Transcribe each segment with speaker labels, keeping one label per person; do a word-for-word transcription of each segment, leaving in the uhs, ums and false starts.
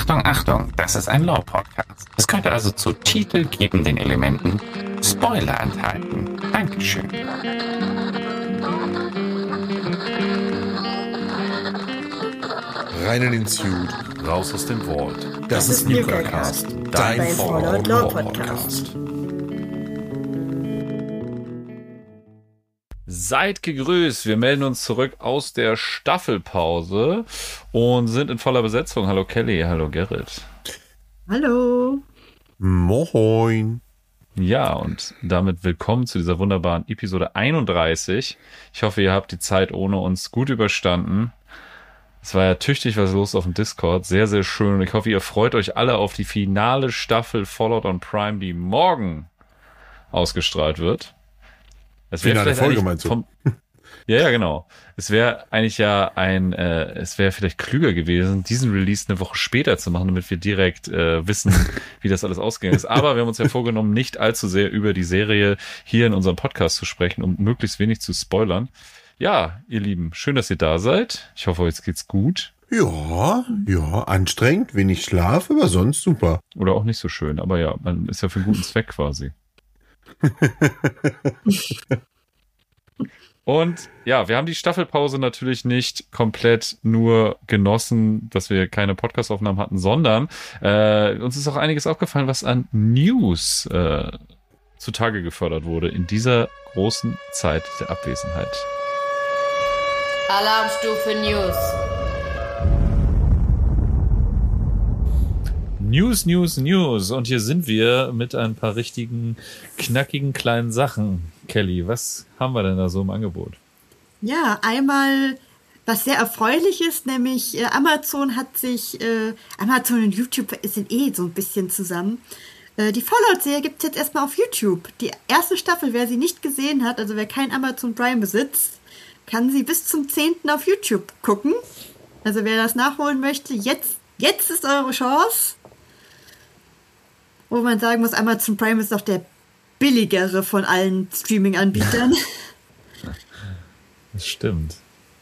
Speaker 1: Achtung, Achtung, das ist ein Lore-Podcast. Es könnte also zu titelgebenden Elementen Spoiler enthalten. Dankeschön.
Speaker 2: Rein in den Suit,
Speaker 3: raus aus dem Vault.
Speaker 2: Das, das ist Nuka-Cast, dein, dein Fallout Lore-Podcast.
Speaker 3: Seid gegrüßt, wir melden uns zurück aus der Staffelpause und sind in voller Besetzung. Hallo Kelly, hallo Gerrit.
Speaker 4: Hallo.
Speaker 2: Moin.
Speaker 3: Ja, und damit willkommen zu dieser wunderbaren Episode einunddreißig. Ich hoffe, ihr habt die Zeit ohne uns gut überstanden. Es war ja tüchtig was los auf dem Discord, sehr, sehr schön. Und ich hoffe, ihr freut euch alle auf die finale Staffel Fallout on Prime, die morgen ausgestrahlt wird. Es wäre
Speaker 2: finale Folge, meinst du?
Speaker 3: Vom, ja, ja, genau. Es wäre eigentlich ja ein, äh, es wäre vielleicht klüger gewesen, diesen Release eine Woche später zu machen, damit wir direkt äh, wissen, wie das alles ausgegangen ist. Aber wir haben uns ja vorgenommen, nicht allzu sehr über die Serie hier in unserem Podcast zu sprechen, um möglichst wenig zu spoilern. Ja, ihr Lieben, schön, dass ihr da seid. Ich hoffe, jetzt geht's gut.
Speaker 2: Ja, ja, anstrengend, wenig Schlaf, aber sonst super.
Speaker 3: Oder auch nicht so schön, aber ja, man ist ja für einen guten Zweck quasi. Und ja, wir haben die Staffelpause natürlich nicht komplett nur genossen, dass wir keine Podcast-Aufnahmen hatten, sondern äh, uns ist auch einiges aufgefallen, was an News äh, zutage gefördert wurde in dieser großen Zeit der Abwesenheit.
Speaker 5: Alarmstufe News.
Speaker 3: News, News, News. Und hier sind wir mit ein paar richtigen, knackigen kleinen Sachen. Kelly, was haben wir denn da so im Angebot?
Speaker 4: Ja, einmal was sehr erfreulich ist, nämlich äh, Amazon hat sich, äh, Amazon und YouTube sind eh so ein bisschen zusammen. Äh, die Fallout-Serie gibt es jetzt erstmal auf YouTube. Die erste Staffel, wer sie nicht gesehen hat, also wer kein Amazon Prime besitzt, kann sie bis zum zehnten auf YouTube gucken. Also wer das nachholen möchte, jetzt, jetzt ist eure Chance. Wo man sagen muss, Amazon Prime ist doch der billigere von allen Streaming-Anbietern.
Speaker 3: Das stimmt.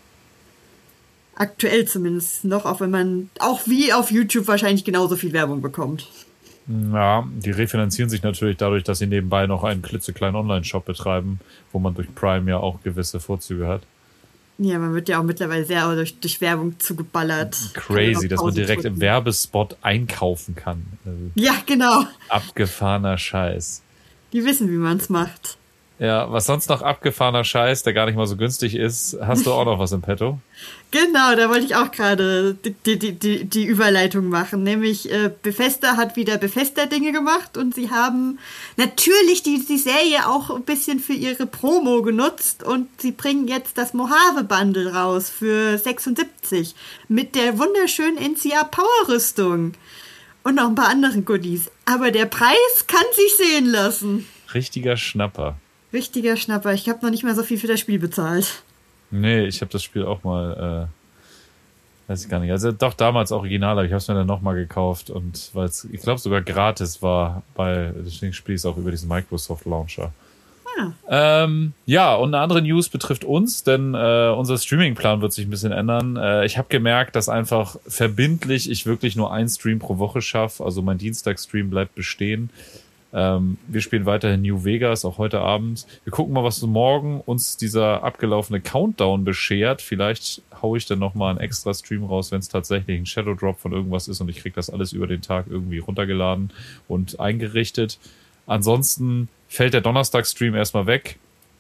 Speaker 4: Aktuell zumindest noch, auch wenn man auch wie auf YouTube wahrscheinlich genauso viel Werbung bekommt.
Speaker 3: Ja, die refinanzieren sich natürlich dadurch, dass sie nebenbei noch einen klitzekleinen Online-Shop betreiben, wo man durch Prime ja auch gewisse Vorzüge hat.
Speaker 4: Ja, man wird ja auch mittlerweile sehr durch, durch Werbung zugeballert.
Speaker 3: Crazy, dass man direkt drücken. Im Werbespot einkaufen kann. Also
Speaker 4: ja, genau.
Speaker 3: Abgefahrener Scheiß.
Speaker 4: Die wissen, wie man es macht.
Speaker 3: Ja, was sonst noch abgefahrener Scheiß, der gar nicht mal so günstig ist, hast du auch noch was im Petto?
Speaker 4: Genau, da wollte ich auch gerade die, die, die, die Überleitung machen. Nämlich äh, Bethesda hat wieder Bethesda-Dinge gemacht und sie haben natürlich die, die Serie auch ein bisschen für ihre Promo genutzt und sie bringen jetzt das Mojave-Bundle raus für sechsundsiebzig mit der wunderschönen N C A-Power-Rüstung und noch ein paar anderen Goodies. Aber der Preis kann sich sehen lassen.
Speaker 3: Richtiger Schnapper.
Speaker 4: Richtiger Schnapper. Ich habe noch nicht mal so viel für das Spiel bezahlt.
Speaker 3: Nee, ich habe das Spiel auch mal, äh, weiß ich gar nicht. Also doch damals original, aber ich habe es mir dann nochmal gekauft und weil es, ich glaube, sogar gratis war, bei deswegen spiele ich es auch über diesen Microsoft Launcher.
Speaker 4: Ja.
Speaker 3: Ähm, ja, und eine andere News betrifft uns, denn äh, unser Streamingplan wird sich ein bisschen ändern. Äh, ich habe gemerkt, dass einfach verbindlich ich wirklich nur einen Stream pro Woche schaffe. Also mein Dienstag-Stream bleibt bestehen. Ähm, wir spielen weiterhin New Vegas, auch heute Abend. Wir gucken mal, was morgen uns dieser abgelaufene Countdown beschert. Vielleicht haue ich dann nochmal einen extra Stream raus, wenn es tatsächlich ein Shadow Drop von irgendwas ist und ich kriege das alles über den Tag irgendwie runtergeladen und eingerichtet. Ansonsten fällt der Donnerstag-Stream erstmal weg.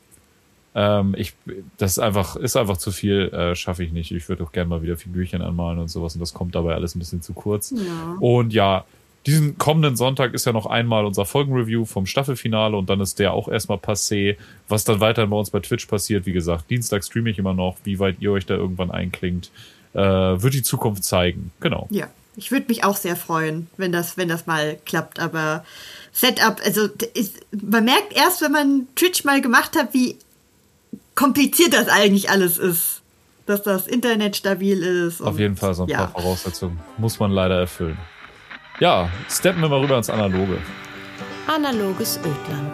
Speaker 3: Ähm, ich, das ist einfach, ist einfach zu viel, äh, schaffe ich nicht. Ich würde auch gerne mal wieder Figürchen anmalen und sowas und das kommt dabei alles ein bisschen zu kurz.
Speaker 4: Ja.
Speaker 3: Und ja, diesen kommenden Sonntag ist ja noch einmal unser Folgenreview vom Staffelfinale und dann ist der auch erstmal passé. Was dann weiterhin bei uns bei Twitch passiert, wie gesagt, Dienstag streame ich immer noch. Wie weit ihr euch da irgendwann einklingt, äh, wird die Zukunft zeigen. Genau.
Speaker 4: Ja, ich würde mich auch sehr freuen, wenn das, wenn das mal klappt. Aber Setup, also ist, man merkt erst, wenn man Twitch mal gemacht hat, wie kompliziert das eigentlich alles ist. Dass das Internet stabil ist.
Speaker 3: Auf
Speaker 4: und,
Speaker 3: jeden Fall so ein
Speaker 4: ja.
Speaker 3: paar Voraussetzungen muss man leider erfüllen. Ja, steppen wir mal rüber ins Analoge.
Speaker 5: Analoges Ödland.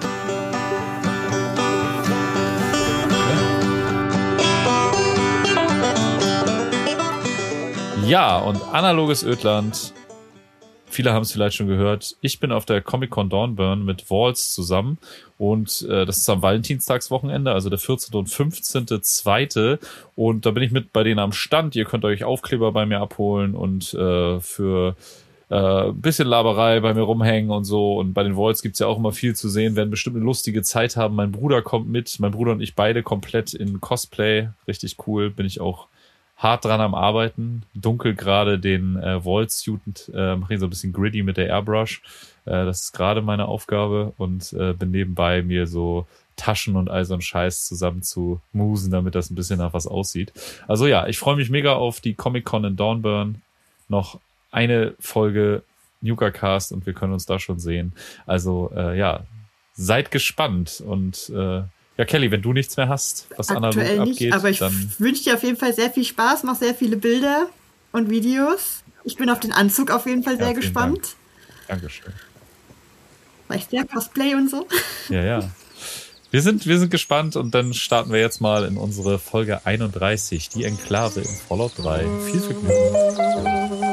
Speaker 3: Ja, und analoges Ödland viele haben es vielleicht schon gehört, ich bin auf der Comic-Con Dawnburn mit Walls zusammen und äh, das ist am Valentinstagswochenende, also der vierzehnte und fünfzehnte zweite und da bin ich mit bei denen am Stand. Ihr könnt euch Aufkleber bei mir abholen und äh, für äh, ein bisschen Laberei bei mir rumhängen und so. Und bei den Walls gibt's ja auch immer viel zu sehen, werden bestimmt eine lustige Zeit haben. Mein Bruder kommt mit, mein Bruder und ich beide komplett in Cosplay, richtig cool, bin ich auch hart dran am Arbeiten, dunkel gerade den äh, Wall-Suit, äh, mache ich so ein bisschen gritty mit der Airbrush. Äh, das ist gerade meine Aufgabe und äh, bin nebenbei mir so Taschen und all so einen Scheiß zusammen zu musen, damit das ein bisschen nach was aussieht. Also ja, ich freue mich mega auf die Comic-Con in Dawnburn. Noch eine Folge NukaCast und wir können uns da schon sehen. Also äh, ja, seid gespannt und äh, ja, Kelly, wenn du nichts mehr hast, was
Speaker 4: aktuell
Speaker 3: analog
Speaker 4: nicht,
Speaker 3: abgeht,
Speaker 4: aber ich
Speaker 3: dann
Speaker 4: wünsche dir auf jeden Fall sehr viel Spaß, mach sehr viele Bilder und Videos. Ich bin auf den Anzug auf jeden Fall
Speaker 3: Ja,
Speaker 4: sehr
Speaker 3: vielen
Speaker 4: gespannt.
Speaker 3: Dank. Dankeschön.
Speaker 4: Weißt du ja, Cosplay und so.
Speaker 3: Ja, ja. Wir sind, wir sind gespannt und dann starten wir jetzt mal in unsere Folge einunddreißig, die Enklave in Fallout drei. Viel Vergnügen.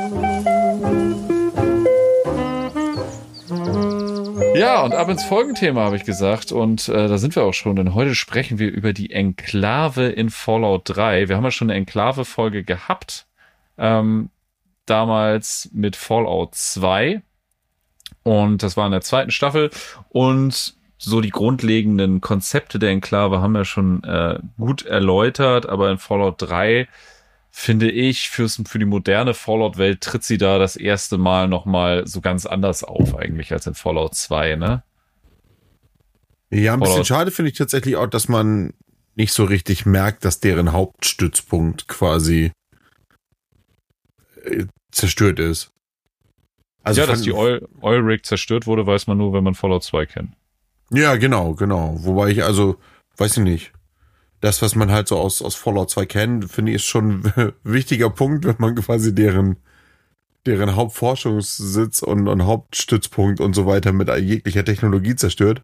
Speaker 3: Ja, und ab ins Folgenthema, habe ich gesagt. Und äh, da sind wir auch schon, denn heute sprechen wir über die Enklave in Fallout drei. Wir haben ja schon eine Enklave-Folge gehabt, ähm, damals mit Fallout zwei. Und das war in der zweiten Staffel. Und so die grundlegenden Konzepte der Enklave haben wir schon äh, gut erläutert. Aber in Fallout drei, finde ich, für's, für die moderne Fallout-Welt tritt sie da das erste Mal nochmal so ganz anders auf eigentlich als in Fallout zwei, ne?
Speaker 2: Ja, ein bisschen
Speaker 3: Fallout.
Speaker 2: schade finde ich tatsächlich auch, dass man nicht so richtig merkt, dass deren Hauptstützpunkt quasi äh, zerstört ist. Also
Speaker 3: ja, dass
Speaker 2: fand-
Speaker 3: die Oil, Oil Rig zerstört wurde, weiß man nur, wenn man Fallout zwei kennt.
Speaker 2: Ja, genau, genau. Wobei ich also, weiß ich nicht, das, was man halt so aus, aus Fallout zwei kennt, finde ich, ist schon ein wichtiger Punkt, wenn man quasi deren, deren Hauptforschungssitz und, und Hauptstützpunkt und so weiter mit jeglicher Technologie zerstört.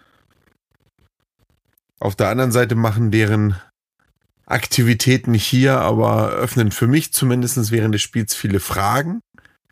Speaker 2: Auf der anderen Seite machen deren Aktivitäten hier aber öffnen für mich zumindest während des Spiels viele Fragen.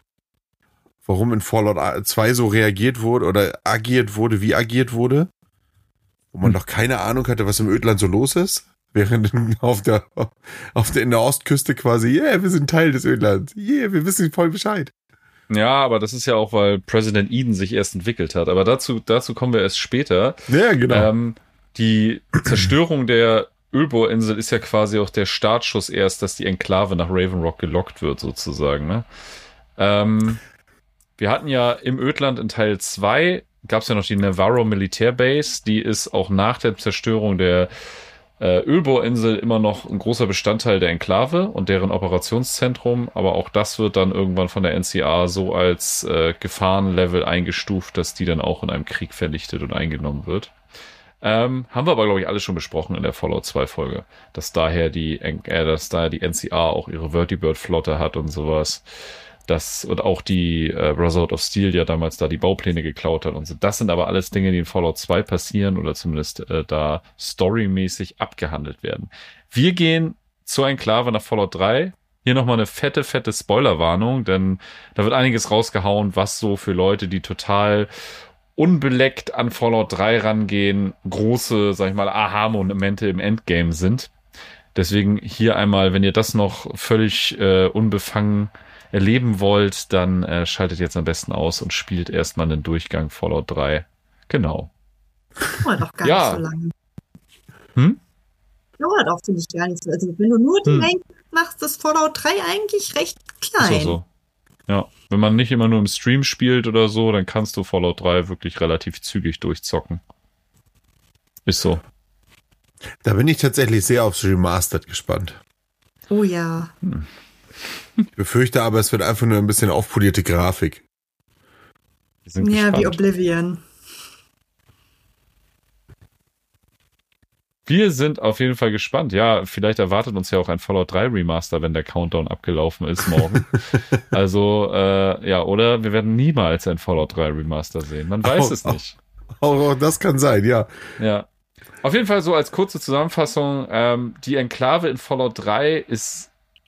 Speaker 2: Warum in Fallout zwei so reagiert wurde oder agiert wurde, wie agiert wurde. Wo man
Speaker 3: Hm.
Speaker 2: noch keine Ahnung hatte, was im Ödland so los ist. Während auf der, auf der, in der Ostküste quasi, yeah, wir sind Teil des Ödlands. Yeah, wir wissen voll Bescheid.
Speaker 3: Ja, aber das ist ja auch, weil President Eden sich erst entwickelt hat. Aber dazu, dazu kommen wir erst später.
Speaker 2: Ja, genau.
Speaker 3: Ähm, die Zerstörung der Ölbohrinsel ist ja quasi auch der Startschuss erst, dass die Enklave nach Raven Rock gelockt wird, sozusagen. Ne? Ähm, wir hatten ja im Ödland in Teil zwei gab es ja noch die Navarro Militärbase. Die ist auch nach der Zerstörung der äh, Ölbohrinsel immer noch ein großer Bestandteil der Enklave und deren Operationszentrum. Aber auch das wird dann irgendwann von der N C A so als äh, Gefahrenlevel eingestuft, dass die dann auch in einem Krieg vernichtet und eingenommen wird. Ähm, haben wir aber, glaube ich, alles schon besprochen in der Fallout zwei Folge. Dass daher die, äh, dass daher die N C A auch ihre Vertibird-Flotte hat und sowas. Das, und auch die äh, Brotherhood of Steel ja damals da die Baupläne geklaut hat und so. Das sind aber alles Dinge, die in Fallout zwei passieren oder zumindest äh, da storymäßig abgehandelt werden. Wir gehen zur Enklave nach Fallout drei. Hier nochmal eine fette, fette Spoilerwarnung, denn da wird einiges rausgehauen, was so für Leute, die total unbeleckt an Fallout drei rangehen, große, sag ich mal, Aha-Momente im Endgame sind. Deswegen hier einmal, wenn ihr das noch völlig äh, unbefangen erleben wollt, dann äh, schaltet jetzt am besten aus und spielt erstmal einen Durchgang Fallout drei. Genau.
Speaker 4: Dauert auch gar
Speaker 3: Ja.
Speaker 4: nicht so lange.
Speaker 3: Hm?
Speaker 4: Dauert auch, finde ich, gar nicht so. Also, wenn du nur die
Speaker 3: Hm.
Speaker 4: Main machst, ist Fallout drei eigentlich recht
Speaker 3: Ist
Speaker 4: klein.
Speaker 3: auch so. Ja, wenn man nicht immer nur im Stream spielt oder so, dann kannst du Fallout drei wirklich relativ zügig durchzocken. Ist so.
Speaker 2: Da bin ich tatsächlich sehr aufs Remastered gespannt.
Speaker 4: Oh ja.
Speaker 2: Ich befürchte aber, es wird einfach nur ein bisschen aufpolierte Grafik.
Speaker 3: Wir sind
Speaker 4: Ja, wie
Speaker 3: gespannt.
Speaker 4: Oblivion.
Speaker 3: Wir sind auf jeden Fall gespannt. Ja, vielleicht erwartet uns ja auch ein Fallout drei Remaster, wenn der Countdown abgelaufen ist morgen. Also, äh, ja, oder wir werden niemals ein Fallout drei Remaster sehen. Man weiß
Speaker 2: Oh,
Speaker 3: es nicht.
Speaker 2: Auch, auch das kann sein, ja.
Speaker 3: Ja. Auf jeden Fall so als kurze Zusammenfassung, ähm, die Enklave in Fallout drei ist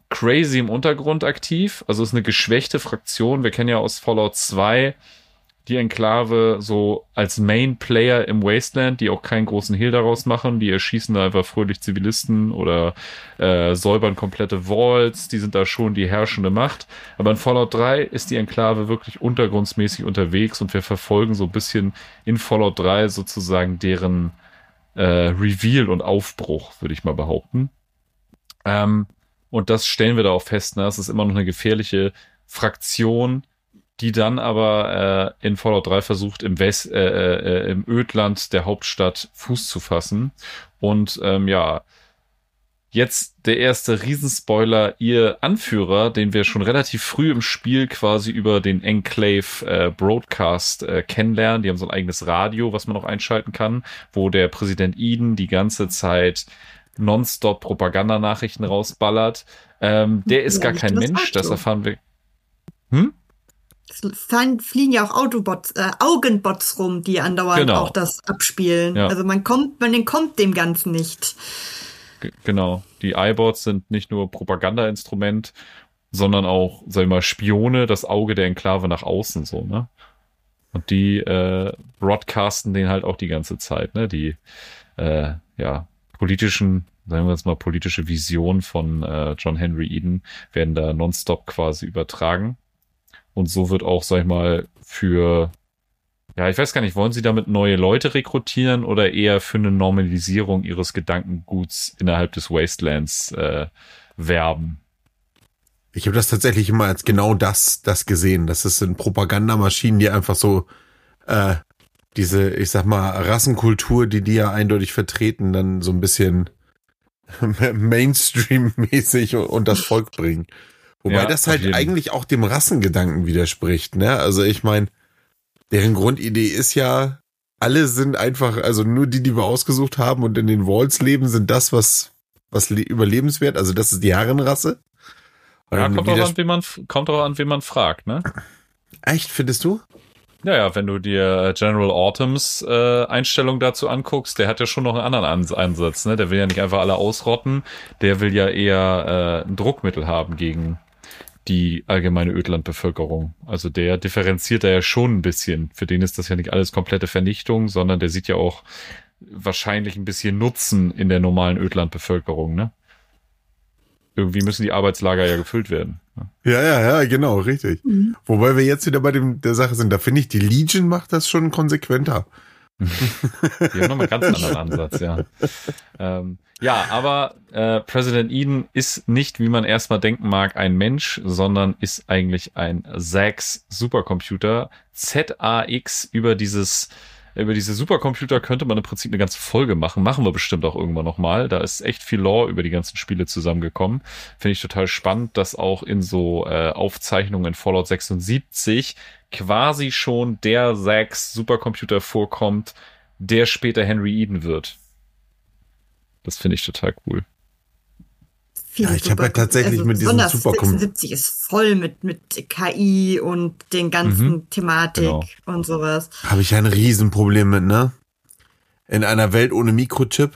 Speaker 3: crazy im Untergrund aktiv. Also ist eine geschwächte Fraktion. Wir kennen ja aus Fallout zwei die Enklave so als Main-Player im Wasteland, die auch keinen großen Hehl daraus machen. Die erschießen da einfach fröhlich Zivilisten oder äh, säubern komplette Vaults. Die sind da schon die herrschende Macht. Aber in Fallout drei ist die Enklave wirklich untergrundsmäßig unterwegs und wir verfolgen so ein bisschen in Fallout drei sozusagen deren äh, Reveal und Aufbruch, würde ich mal behaupten. Ähm, und das stellen wir da auch fest. Ne? Es ist immer noch eine gefährliche Fraktion, die dann aber äh, in Fallout drei versucht, im West, äh, äh, im Ödland der Hauptstadt Fuß zu fassen. Und ähm, ja, jetzt der erste Riesenspoiler, ihr Anführer, den wir schon relativ früh im Spiel quasi über den Enclave äh, Broadcast äh, kennenlernen. Die haben so ein eigenes Radio, was man noch einschalten kann, wo der Präsident Eden die ganze Zeit nonstop Propagandanachrichten rausballert. Ähm, der ist gar kein Mensch, das erfahren wir. Hm?
Speaker 4: Es fliegen ja auch Autobots, äh, Augenbots rum, die andauernd
Speaker 3: genau.
Speaker 4: auch das abspielen.
Speaker 3: Ja.
Speaker 4: Also man kommt, man entkommt dem Ganzen nicht.
Speaker 3: G- genau. Die iBots sind nicht nur Propagandainstrument, sondern auch, sag ich mal, Spione, das Auge der Enklave nach außen, so, ne? Und die äh, broadcasten den halt auch die ganze Zeit, ne? Die, äh, ja, politischen, sagen wir jetzt mal, politische Visionen von äh, John Henry Eden werden da nonstop quasi übertragen. Und so wird auch, sag ich mal, für, ja, ich weiß gar nicht, wollen Sie damit neue Leute rekrutieren oder eher für eine Normalisierung Ihres Gedankenguts innerhalb des Wastelands äh, werben?
Speaker 2: Ich habe das tatsächlich immer als genau das, das gesehen. Das sind Propagandamaschinen, die einfach so äh, diese, ich sag mal, Rassenkultur, die die ja eindeutig vertreten, dann so ein bisschen Mainstream-mäßig und das Volk bringen. Wobei
Speaker 3: Ja,
Speaker 2: das
Speaker 3: auf
Speaker 2: halt
Speaker 3: jeden.
Speaker 2: eigentlich auch dem Rassengedanken widerspricht, ne? Also ich meine, deren Grundidee ist ja, alle sind einfach, also nur die, die wir ausgesucht haben und in den Vaults leben, sind das, was was le- überlebenswert, also das ist die Herrenrasse. Und
Speaker 3: Ja,
Speaker 2: dann
Speaker 3: kommt auch
Speaker 2: widers-
Speaker 3: an, wen man, kommt auch an, wen man fragt, ne?
Speaker 2: Echt, findest du?
Speaker 3: Ja, ja, wenn du dir General Autumns äh, Einstellung dazu anguckst, der hat ja schon noch einen anderen Ans- Ansatz, ne? Der will ja nicht einfach alle ausrotten, der will ja eher äh, ein Druckmittel haben gegen die allgemeine Ödlandbevölkerung. Also der differenziert da ja schon ein bisschen. Für den ist das ja nicht alles komplette Vernichtung, sondern der sieht ja auch wahrscheinlich ein bisschen Nutzen in der normalen Ödlandbevölkerung, ne? Irgendwie müssen die Arbeitslager ja gefüllt werden.
Speaker 2: Ja, ja, ja, genau, richtig.
Speaker 4: Mhm.
Speaker 2: Wobei wir jetzt wieder bei dem der Sache sind, da finde ich, die Legion macht das schon konsequenter.
Speaker 3: Die haben nochmal einen ganz anderen Ansatz, ja. Ähm, ja, aber äh, President Eden ist nicht, wie man erstmal denken mag, ein Mensch, sondern ist eigentlich ein Zax Supercomputer. Z A X, über dieses über diese Supercomputer könnte man im Prinzip eine ganze Folge machen. Machen wir bestimmt auch irgendwann nochmal. Da ist echt viel Lore über die ganzen Spiele zusammengekommen. Finde ich total spannend, dass auch in so äh, Aufzeichnungen in Fallout sechsundsiebzig quasi schon der Zax Supercomputer vorkommt, der später Henry Eden wird. Das finde ich total cool.
Speaker 4: Viele
Speaker 2: Ja, ich habe ja
Speaker 4: Supercom-
Speaker 2: tatsächlich mit diesem
Speaker 4: besonders
Speaker 2: Supercom-
Speaker 4: sechsundsiebzig ist voll mit, mit K I und den ganzen
Speaker 3: Mhm.
Speaker 4: Thematik
Speaker 3: Genau.
Speaker 4: und sowas.
Speaker 2: Habe ich ja ein Riesenproblem mit, ne? In einer Welt ohne Mikrochip.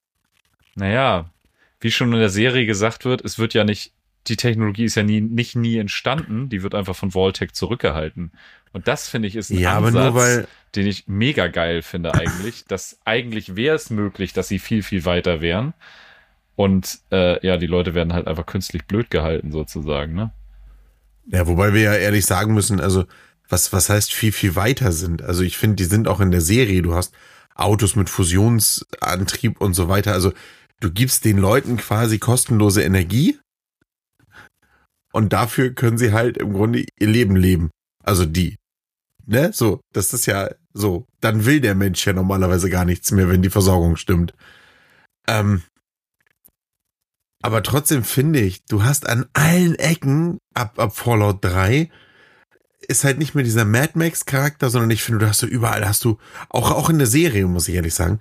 Speaker 3: Naja, wie schon in der Serie gesagt wird, es wird ja nicht, die Technologie ist ja nie, nicht nie entstanden, die wird einfach von Vault-Tec zurückgehalten. Und das, finde ich, ist ein
Speaker 2: Ja, aber
Speaker 3: Ansatz,
Speaker 2: nur weil-
Speaker 3: den ich mega geil finde eigentlich, dass eigentlich wäre es möglich, dass sie viel, viel weiter wären. Und äh, ja, die Leute werden halt einfach künstlich blöd gehalten sozusagen, ne?
Speaker 2: Ja, wobei wir ja ehrlich sagen müssen, also was was heißt viel, viel weiter sind. Also ich finde, die sind auch in der Serie, du hast Autos mit Fusionsantrieb und so weiter. Also du gibst den Leuten quasi kostenlose Energie und dafür können sie halt im Grunde ihr Leben leben. Also die. Ne? So, das ist ja so. Dann will der Mensch ja normalerweise gar nichts mehr, wenn die Versorgung stimmt. Ähm, aber trotzdem finde ich, du hast an allen Ecken ab, ab Fallout drei ist halt nicht mehr dieser Mad Max Charakter, sondern ich finde, du hast so überall hast du, auch, auch in der Serie, muss ich ehrlich sagen,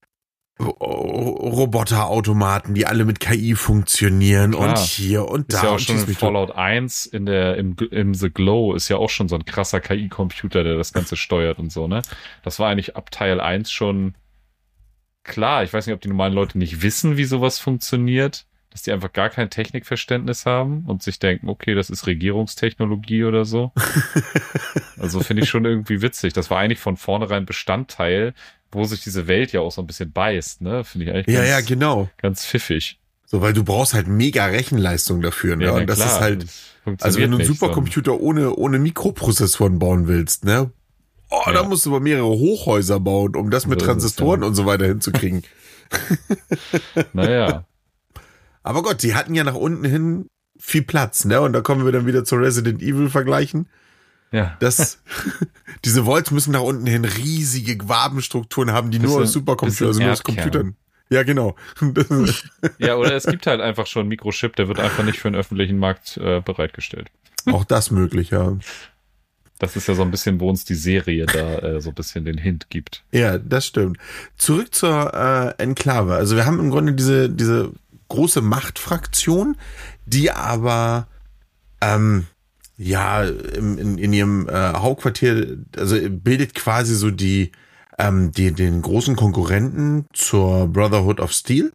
Speaker 2: Roboterautomaten, die alle mit K I funktionieren
Speaker 3: Klar.
Speaker 2: und hier und da.
Speaker 3: Ist ja auch
Speaker 2: und
Speaker 3: schon
Speaker 2: schieß
Speaker 3: in
Speaker 2: mich tot.
Speaker 3: Fallout eins in der, im, im The Glow ist ja auch schon so ein krasser K I-Computer, der das Ganze steuert und so, ne? Das war eigentlich ab Teil eins schon klar. Ich weiß nicht, ob die normalen Leute nicht wissen, wie sowas funktioniert. dass die einfach gar kein Technikverständnis haben und sich denken, okay, das ist Regierungstechnologie oder so. Also finde ich schon irgendwie witzig. Das war eigentlich von vornherein Bestandteil, wo sich diese Welt ja auch so ein bisschen beißt, ne? Finde ich eigentlich
Speaker 2: Ja,
Speaker 3: ganz,
Speaker 2: ja, genau.
Speaker 3: ganz pfiffig.
Speaker 2: So, weil du brauchst halt mega Rechenleistung dafür, ne?
Speaker 3: Ja,
Speaker 2: und das
Speaker 3: klar,
Speaker 2: ist halt,
Speaker 3: das
Speaker 2: also wenn du einen
Speaker 3: funktioniert nicht,
Speaker 2: Supercomputer ohne, ohne Mikroprozessoren bauen willst, ne? Oh,
Speaker 3: Ja.
Speaker 2: da musst du aber mehrere Hochhäuser bauen, um das mit
Speaker 3: So ist es,
Speaker 2: Transistoren
Speaker 3: ja.
Speaker 2: und so weiter hinzukriegen.
Speaker 3: dann- Naja.
Speaker 2: Aber Gott, sie hatten ja nach unten hin viel Platz, ne? Und da kommen wir dann wieder zu Resident Evil vergleichen.
Speaker 3: Ja.
Speaker 2: Das, diese Volts müssen nach unten hin riesige Wabenstrukturen haben, die
Speaker 3: Bisschen-
Speaker 2: nur aus Supercomputern, also
Speaker 3: bisschen
Speaker 2: nur aus
Speaker 3: Erdkern.
Speaker 2: Computern. Ja, genau. Das ist,
Speaker 3: Ja, oder es gibt halt einfach schon einen Mikrochip, der wird einfach nicht für den öffentlichen Markt äh, bereitgestellt.
Speaker 2: auch das möglich, ja.
Speaker 3: Das ist ja so ein bisschen, wo uns die Serie da äh, so ein bisschen den Hint gibt.
Speaker 2: Ja, das stimmt. Zurück zur äh, Enklave. Also wir haben im Grunde diese, diese große Machtfraktion, die aber ähm, ja im, in, in ihrem äh, Hauptquartier, also bildet quasi so die, ähm, die den großen Konkurrenten zur Brotherhood of Steel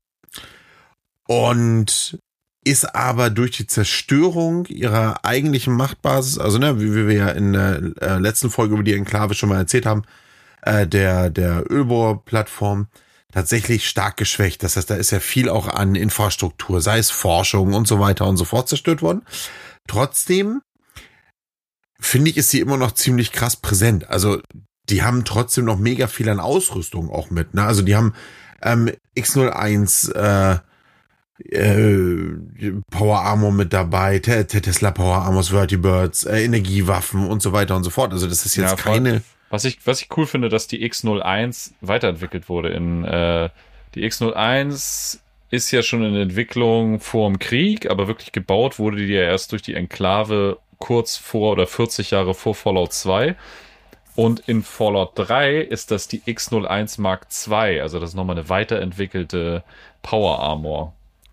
Speaker 2: und ist aber durch die Zerstörung ihrer eigentlichen Machtbasis, also ne, wie, wie wir ja in der äh, letzten Folge über die Enklave schon mal erzählt haben, äh, der der Ölbohrplattform tatsächlich stark geschwächt. Das heißt, da ist ja viel auch an Infrastruktur, sei es Forschung und so weiter und so fort zerstört worden. Trotzdem finde ich, ist sie immer noch ziemlich krass präsent. Also die haben trotzdem noch mega viel an Ausrüstung auch mit. Ne? Also die haben ähm, X null eins äh, äh, Power Armor mit dabei, Te- Te- Tesla Power Armors, Vertibirds, äh, Energiewaffen und so weiter und so fort. Also das ist jetzt
Speaker 3: Ja, voll.
Speaker 2: keine...
Speaker 3: Was ich, was ich cool finde, dass die X null eins weiterentwickelt wurde. In äh, die X null eins ist ja schon in Entwicklung vor dem Krieg, aber wirklich gebaut wurde die ja erst durch die Enklave kurz vor oder vierzig Jahre vor Fallout zwei. Und in Fallout drei ist das die X null eins Mark zwei, also das ist nochmal eine weiterentwickelte Power Armor.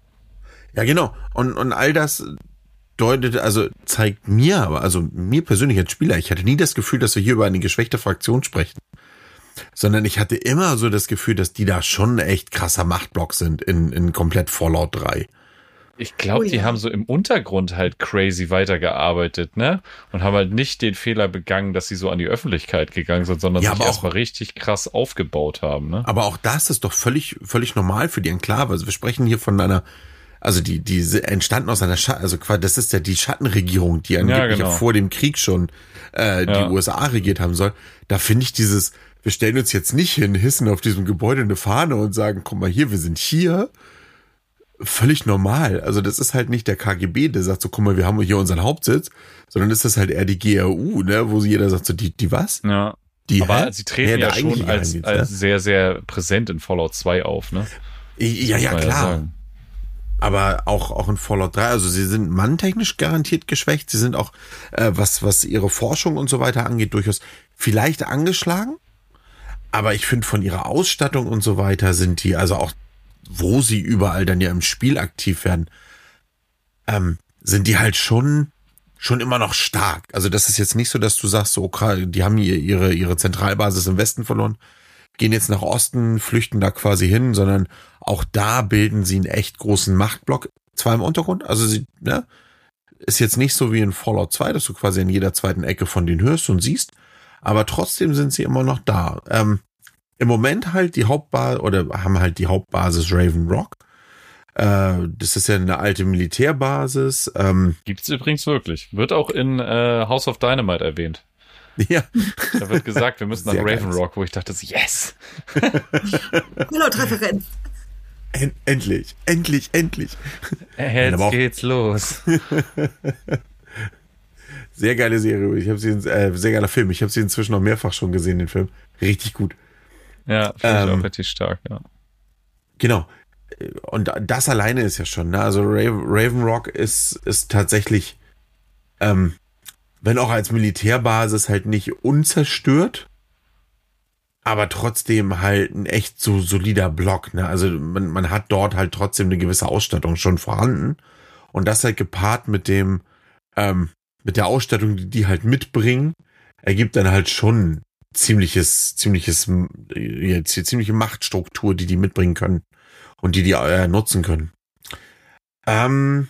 Speaker 2: Ja, genau. Und, und all das deutet, also zeigt mir, aber also mir persönlich als Spieler, ich hatte nie das Gefühl, dass wir hier über eine geschwächte Fraktion sprechen. Sondern ich hatte immer so das Gefühl, dass die da schon echt krasser Machtblock sind in, in komplett Fallout drei.
Speaker 3: Ich glaube,
Speaker 4: Oh
Speaker 3: die
Speaker 4: ja.
Speaker 3: haben so im Untergrund halt crazy weitergearbeitet, ne? Und haben halt nicht den Fehler begangen, dass sie so an die Öffentlichkeit gegangen sind, sondern
Speaker 2: Ja,
Speaker 3: sich
Speaker 2: aber auch-
Speaker 3: erstmal richtig krass aufgebaut haben, ne?
Speaker 2: Aber auch das ist doch völlig, völlig normal für die Enklave. Also wir sprechen hier von einer, also die, die entstanden aus einer Schatten, also quasi, das ist ja die Schattenregierung, die angeblich
Speaker 3: genau.
Speaker 2: ja vor dem Krieg schon äh, die
Speaker 3: Ja.
Speaker 2: U S A regiert haben soll. Da finde ich dieses, wir stellen uns jetzt nicht hin, hissen auf diesem Gebäude eine Fahne und sagen, guck mal hier, wir sind hier. Völlig normal. Also das ist halt nicht der K G B, der sagt so, guck mal, wir haben hier unseren Hauptsitz, sondern ist das halt eher die G R U, ne, wo jeder sagt so, die, die was?
Speaker 3: Ja.
Speaker 2: Die,
Speaker 3: Aber
Speaker 2: hä?
Speaker 3: sie treten
Speaker 2: Ja,
Speaker 3: ja,
Speaker 2: der
Speaker 3: schon
Speaker 2: eigentliche
Speaker 3: als,
Speaker 2: Geheimdienst,
Speaker 3: als
Speaker 2: ne?
Speaker 3: sehr, sehr präsent in Fallout zwei auf, ne?
Speaker 2: Ja, ja,
Speaker 3: Muss man
Speaker 2: klar.
Speaker 3: sagen.
Speaker 2: Aber auch, auch in Fallout drei, also sie sind manntechnisch garantiert geschwächt. Sie sind auch, äh, was, was ihre Forschung und so weiter angeht, durchaus vielleicht angeschlagen. Aber ich finde, von ihrer Ausstattung und so weiter sind die, also auch, wo sie überall dann ja im Spiel aktiv werden, ähm, sind die halt schon, schon immer noch stark. Also das ist jetzt nicht so, dass du sagst, so, okay, die haben hier ihre, ihre Zentralbasis im Westen verloren, gehen jetzt nach Osten, flüchten da quasi hin, sondern auch da bilden sie einen echt großen Machtblock, zwar im Untergrund, also sie, ne, ist jetzt nicht so wie in Fallout zwei, dass du quasi in jeder zweiten Ecke von denen hörst und siehst, aber trotzdem sind sie immer noch da. Ähm, im Moment halt die Hauptbasis, oder haben halt die Hauptbasis Raven Rock. Äh, das ist ja eine alte Militärbasis. Ähm,
Speaker 3: Gibt's übrigens wirklich. Wird auch in äh, House of Dynamite erwähnt.
Speaker 2: ja,
Speaker 3: Da wird gesagt, wir müssen nach
Speaker 2: Sehr geil.
Speaker 3: Raven Rock, wo ich dachte, so, yes!
Speaker 4: Pilotreferenz.
Speaker 2: en endlich, endlich, endlich.
Speaker 3: Jetzt
Speaker 2: aber auch-
Speaker 3: geht's los.
Speaker 2: Sehr geile Serie. Ich habe sie, in- äh, sehr geiler Film. Ich habe sie inzwischen noch mehrfach schon gesehen, den Film. Richtig gut.
Speaker 3: Ja, finde ich
Speaker 2: Ähm,
Speaker 3: auch richtig stark, ja.
Speaker 2: Genau. Und das alleine ist ja schon, ne? Also Raven, Raven Rock ist, ist tatsächlich, ähm, wenn auch als Militärbasis halt nicht unzerstört, aber trotzdem halt ein echt so solider Block, ne? Also man, man hat dort halt trotzdem eine gewisse Ausstattung schon vorhanden. Und das halt gepaart mit dem, ähm, mit der Ausstattung, die die halt mitbringen, ergibt dann halt schon ziemliches, ziemliches, ja, ziemliche Machtstruktur, die die mitbringen können und die die äh, nutzen können. Ähm,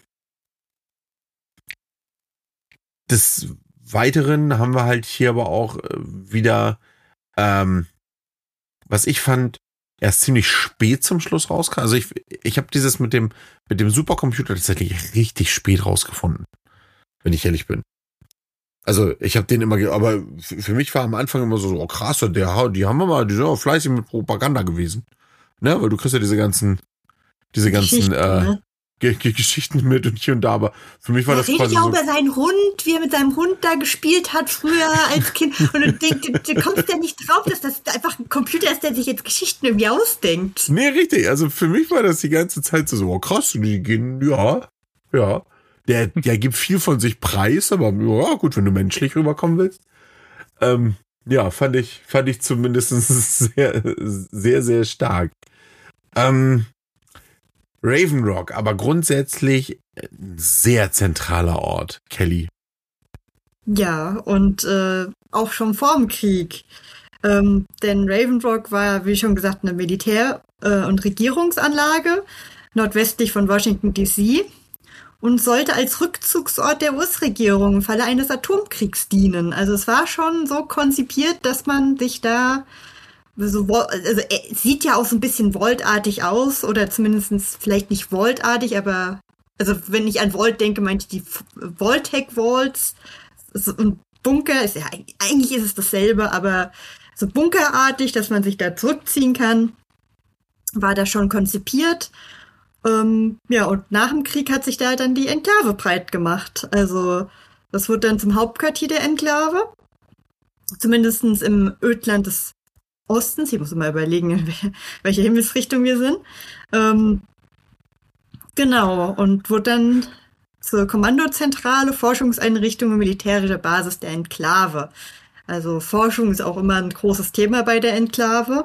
Speaker 2: des Weiteren haben wir halt hier aber auch äh, wieder, ähm, was ich fand, erst ziemlich spät zum Schluss rauskam. Also ich, ich habe dieses mit dem mit dem Supercomputer tatsächlich richtig spät rausgefunden, wenn ich ehrlich bin. Also ich habe den immer, ge- aber f- für mich war am Anfang immer so, oh krass, der, die haben wir mal, die sind auch fleißig mit Propaganda gewesen, ne, weil du kriegst ja diese ganzen, diese ganzen
Speaker 4: Geschichten,
Speaker 2: äh,
Speaker 4: ne?
Speaker 2: Ge- Ge- Geschichten mit und hier und da, aber für mich war
Speaker 4: Er
Speaker 2: das
Speaker 4: redet
Speaker 2: quasi
Speaker 4: ja auch
Speaker 2: so.
Speaker 4: über seinen Hund, wie er mit seinem Hund da gespielt hat früher als Kind. Und du, denkst, du, du kommst ja nicht drauf, dass das einfach ein Computer ist, der sich jetzt Geschichten irgendwie ausdenkt.
Speaker 2: Nee, richtig. Also für mich war das die ganze Zeit so, oh krass, die gehen, ja, ja. Der, der gibt viel von sich preis, aber ja, gut, wenn du menschlich rüberkommen willst. Ähm, ja, fand ich, fand ich zumindest sehr, sehr, sehr stark. Ähm, Raven Rock, aber grundsätzlich ein sehr zentraler Ort, Kelly.
Speaker 4: Ja, und äh, auch schon vor dem Krieg. Ähm, denn Raven Rock war, wie schon gesagt, eine Militär- äh, und Regierungsanlage nordwestlich von Washington D C und sollte als Rückzugsort der U S-Regierung im Falle eines Atomkriegs dienen. Also es war schon so konzipiert, dass man sich da so, wo- also er sieht ja auch so ein bisschen Vault-artig aus oder zumindestens vielleicht nicht Vault-artig, aber also wenn ich an Vault denke, meinte ich die F- Vault-Tech-Vaults. So ein Bunker ist ja eigentlich ist es dasselbe, aber so bunkerartig, dass man sich da zurückziehen kann, war da schon konzipiert. Ähm, ja, und nach dem Krieg hat sich da dann die Enklave breit gemacht. Also das wurde dann zum Hauptquartier der Enklave. Zumindestens im Ödland des Ostens. Ich muss mal überlegen, in wel- welche Himmelsrichtung wir sind. Ähm, genau, und wurde dann zur Kommandozentrale, Forschungseinrichtung und militärische Basis der Enklave. Also Forschung ist auch immer ein großes Thema bei der Enklave.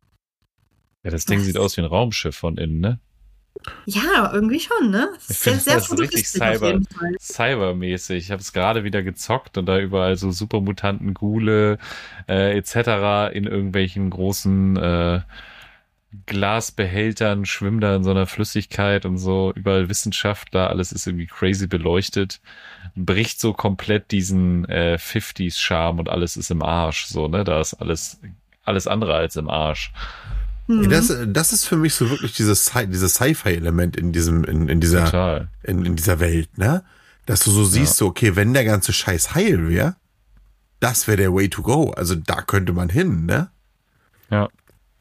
Speaker 3: Ja, das Ding
Speaker 4: Was?
Speaker 3: sieht aus wie ein Raumschiff von innen, ne?
Speaker 4: Ja, irgendwie schon, ne?
Speaker 3: Ich
Speaker 4: Sehr,
Speaker 3: finde
Speaker 4: sehr
Speaker 3: das richtig
Speaker 4: futuristisch auf
Speaker 3: cyber,
Speaker 4: jeden Fall.
Speaker 3: cybermäßig. Ich habe es gerade wieder gezockt und da überall so Supermutanten, Ghule äh, et cetera in irgendwelchen großen äh, Glasbehältern schwimmen da in so einer Flüssigkeit und so. Überall Wissenschaftler, alles ist irgendwie crazy beleuchtet. Bricht so komplett diesen äh, fünfziger-Charme und alles ist im Arsch. So, ne? Da ist alles, alles andere als im Arsch.
Speaker 4: Mhm.
Speaker 2: Ja, das, das ist für mich so wirklich dieses, Sci- dieses Sci-Fi-Element in diesem, in, in dieser,
Speaker 3: Total.
Speaker 2: in, in dieser Welt, ne? Dass du so siehst, so, okay, wenn der ganze Scheiß heil wäre, das wäre der Way to go. Also da könnte man hin, ne?
Speaker 3: Ja.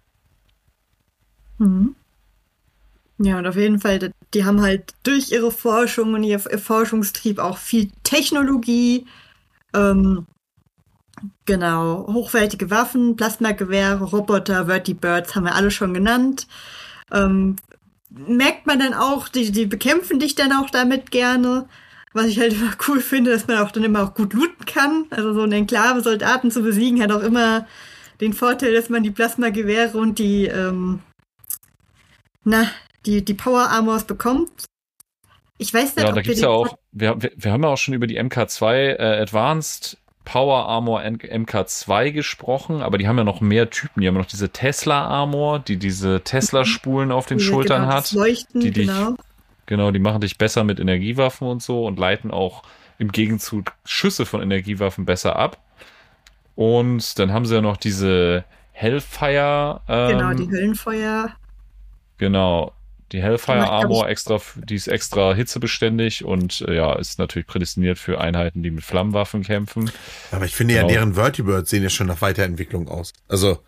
Speaker 4: Mhm. Ja, und auf jeden Fall, die haben halt durch ihre Forschung und ihr ihr Forschungstrieb auch viel Technologie, ähm, genau, hochwertige Waffen, Plasmagewehre, Roboter, Vertibirds haben wir alle schon genannt. Ähm, merkt man dann auch, die, die bekämpfen dich dann auch damit gerne. Was ich halt immer cool finde, dass man auch dann immer auch gut looten kann. Also so eine Enklave Soldaten zu besiegen hat auch immer den Vorteil, dass man die Plasmagewehre und die, ähm, na, die, die Power Armors bekommt. Ich weiß nicht,
Speaker 3: Ja,
Speaker 4: ob
Speaker 3: da
Speaker 4: wir
Speaker 3: gibt's
Speaker 4: den
Speaker 3: ja auch, wir, wir, wir haben ja auch schon über die M K zwei äh, Advanced Power Armor M K zwei gesprochen, aber die haben ja noch mehr Typen. Die haben noch diese Tesla Armor, die diese Tesla-Spulen auf den
Speaker 4: diese-
Speaker 3: Schultern
Speaker 4: genau,
Speaker 3: hat.
Speaker 4: das Leuchten,
Speaker 3: die dich-
Speaker 4: genau.
Speaker 3: Genau, die machen dich besser mit Energiewaffen und so und leiten auch im Gegenzug Schüsse von Energiewaffen besser ab. Und dann haben sie ja noch diese Hellfire. Ähm,
Speaker 4: Genau, die Höllenfeuer.
Speaker 3: Genau. Die Hellfire
Speaker 4: Macht, glaub
Speaker 3: Armor extra, die ist extra hitzebeständig und äh, ja, ist natürlich prädestiniert für Einheiten, die mit Flammenwaffen kämpfen.
Speaker 2: Aber ich finde
Speaker 3: Genau.
Speaker 2: ja, deren Vertibirds sehen ja schon nach Weiterentwicklung aus. Also,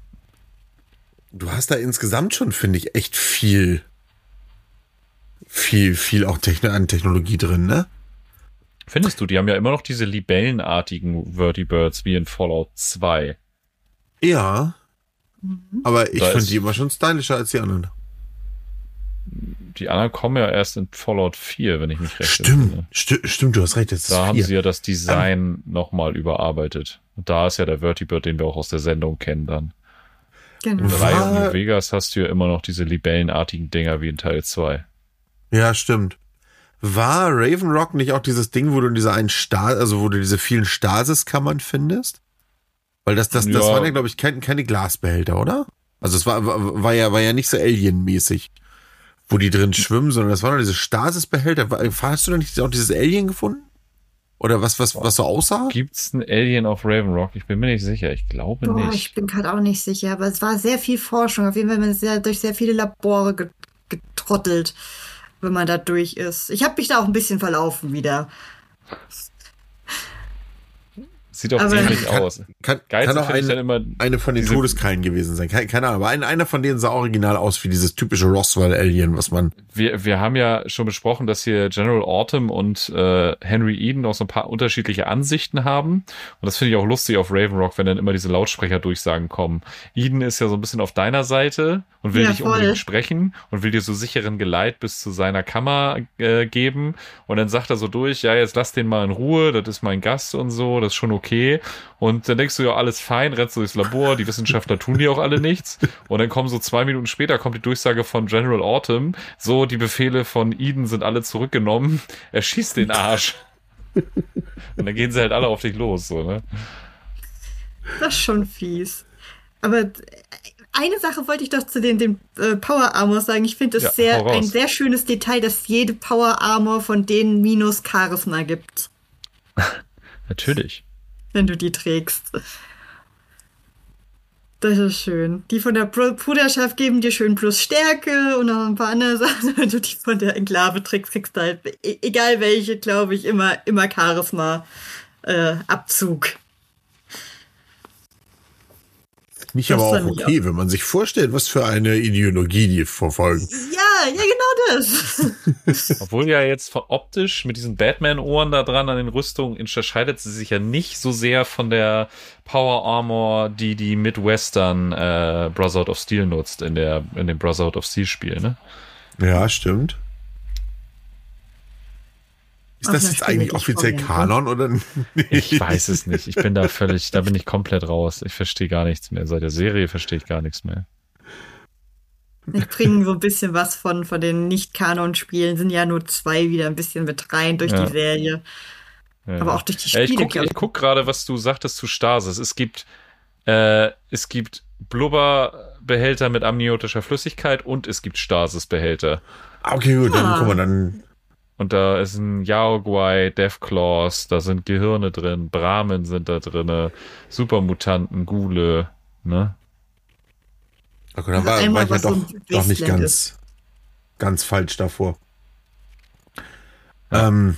Speaker 2: du hast da insgesamt schon, finde ich, echt viel, viel, viel auch Techno- an Technologie drin, ne?
Speaker 3: Findest du, die haben ja immer noch diese libellenartigen Vertibirds wie in Fallout zwei.
Speaker 2: Ja. Aber ich
Speaker 3: Da
Speaker 2: fand
Speaker 3: ist-
Speaker 2: die immer schon stylischer als die anderen.
Speaker 3: Die anderen kommen ja erst in Fallout vier, wenn ich mich recht
Speaker 2: Stimmt,
Speaker 3: entsinne.
Speaker 2: sti- stimmt, du hast recht. Jetzt ist
Speaker 3: Da haben
Speaker 2: vier.
Speaker 3: sie ja das Design nochmal überarbeitet. Und da ist ja der Vertibird, den wir auch aus der Sendung kennen dann.
Speaker 4: Genau.
Speaker 3: In drei und
Speaker 2: War-
Speaker 3: New Vegas hast du ja immer noch diese libellenartigen Dinger wie in Teil zwei.
Speaker 2: Ja, stimmt. War Raven Rock nicht auch dieses Ding, wo du in dieser einen Stas, also wo du diese vielen Stasiskammern findest? Weil das, das, das
Speaker 3: Ja.
Speaker 2: waren ja, glaube ich, kein, keine Glasbehälter, oder? Also es war, war, war ja, war ja nicht so Alien-mäßig. wo die drin schwimmen, sondern das war doch diese Stasisbehälter. War- Hast du da nicht auch dieses Alien gefunden? Oder was, was, was so aussah?
Speaker 3: Gibt's ein Alien auf Raven Rock? Ich bin mir nicht sicher. Ich glaube
Speaker 4: Boah,
Speaker 3: nicht.
Speaker 4: ich bin gerade auch nicht sicher, aber es war sehr viel Forschung. Auf jeden Fall man ist sehr, durch sehr viele Labore get- getrottelt, wenn man da durch ist. Ich habe mich da auch ein bisschen verlaufen wieder.
Speaker 3: Sieht doch
Speaker 4: Aber-
Speaker 3: ähnlich aus.
Speaker 2: Kann,
Speaker 3: Geilste
Speaker 2: kann auch
Speaker 3: finde ich dann
Speaker 2: eine,
Speaker 3: immer
Speaker 2: eine von den
Speaker 3: diese-
Speaker 2: Todeskrallen gewesen sein. Keine, keine Ahnung, aber ein, einer von denen sah original aus wie dieses typische Roswell-Alien, was man...
Speaker 3: Wir, wir haben ja schon besprochen, dass hier General Autumn und äh, Henry Eden auch so ein paar unterschiedliche Ansichten haben. Und das finde ich auch lustig auf Raven Rock, wenn dann immer diese Lautsprecherdurchsagen kommen. Eden ist ja so ein bisschen auf deiner Seite und will
Speaker 4: Ja,
Speaker 3: dich
Speaker 4: voll.
Speaker 3: unbedingt sprechen und will dir so sicheren Geleit bis zu seiner Kammer äh, geben. Und dann sagt er so durch, ja, jetzt lass den mal in Ruhe, das ist mein Gast und so, das ist schon okay. Und dann denkst du, ja, alles fein, rennst du durchs Labor, die Wissenschaftler tun dir auch alle nichts. Und dann kommen so zwei Minuten später, kommt die Durchsage von General Autumn, so, die Befehle von Eden sind alle zurückgenommen, er schießt den Arsch. Und dann gehen sie halt alle auf dich los, so, ne?
Speaker 4: Das ist schon fies. Aber äh, eine Sache wollte ich doch zu den, den äh, Power Armor sagen. Ich finde es
Speaker 3: Ja,
Speaker 4: sehr
Speaker 3: hau raus.
Speaker 4: ein sehr schönes Detail, dass jede Power Armor von denen minus Charisma gibt,
Speaker 3: Natürlich.
Speaker 4: wenn du die trägst. Das ist schön. Die von der Br- Bruderschaft geben dir schön plus Stärke und noch ein paar andere Sachen. Wenn du die von der Enklave trägst, kriegst du halt, e- egal welche, glaube ich, immer, immer Charisma äh, Abzug.
Speaker 2: Nicht
Speaker 4: Das
Speaker 2: aber auch
Speaker 4: fand ich
Speaker 2: okay, wenn man sich vorstellt, was für eine Ideologie die verfolgen.
Speaker 4: Ja, ja, genau das.
Speaker 3: Obwohl ja jetzt von optisch mit diesen Batman-Ohren da dran an den Rüstungen unterscheidet sie sich ja nicht so sehr von der Power Armor, die die Midwestern äh, Brotherhood of Steel nutzt in der in dem Brotherhood of Steel Spiel, ne?
Speaker 2: Ja, stimmt. Ist
Speaker 4: Auf
Speaker 2: das
Speaker 4: einer
Speaker 2: jetzt
Speaker 4: Stimme,
Speaker 2: eigentlich
Speaker 4: die ich
Speaker 2: offiziell
Speaker 4: vorher
Speaker 2: Kanon oder nicht?
Speaker 3: Ich weiß es nicht. Ich bin da völlig, da bin ich komplett raus. Ich verstehe gar nichts mehr. Seit der Serie verstehe ich gar nichts mehr.
Speaker 4: Ich bringe so ein bisschen was von, von den Nicht-Kanon-Spielen, sind ja nur zwei wieder ein bisschen mit rein durch
Speaker 3: Ja.
Speaker 4: die Serie.
Speaker 3: Ja.
Speaker 4: Aber auch durch die
Speaker 3: Ja,
Speaker 4: Spiele.
Speaker 3: ich guck,
Speaker 4: glaub
Speaker 3: ich guck gerade, was du sagtest zu Stasis. Es gibt, äh, es gibt Blubberbehälter mit amniotischer Flüssigkeit und es gibt Stasisbehälter.
Speaker 2: Ah, okay, gut, dann
Speaker 4: Ah.
Speaker 2: guck mal, dann.
Speaker 3: Und da ist ein Yaoguai, Deathclaws, da sind Gehirne drin, Brahmin sind da drinne, Supermutanten, Ghule, ne?
Speaker 2: Okay, dann
Speaker 4: Also
Speaker 2: war, war
Speaker 4: einmal,
Speaker 2: ich ja
Speaker 4: was so
Speaker 2: doch,
Speaker 4: ein
Speaker 2: doch nicht
Speaker 4: Wasteland
Speaker 2: ganz, ganz falsch davor. Ja. Ähm,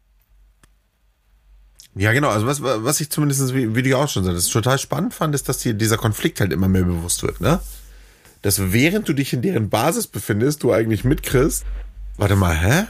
Speaker 2: ja, genau, also was, was ich zumindest, wie, wie du ja auch schon sagst, total spannend fand, ist, dass dir dieser Konflikt halt immer mehr bewusst wird, ne? Dass während du dich in deren Basis befindest, du eigentlich mitkriegst, warte mal, hä?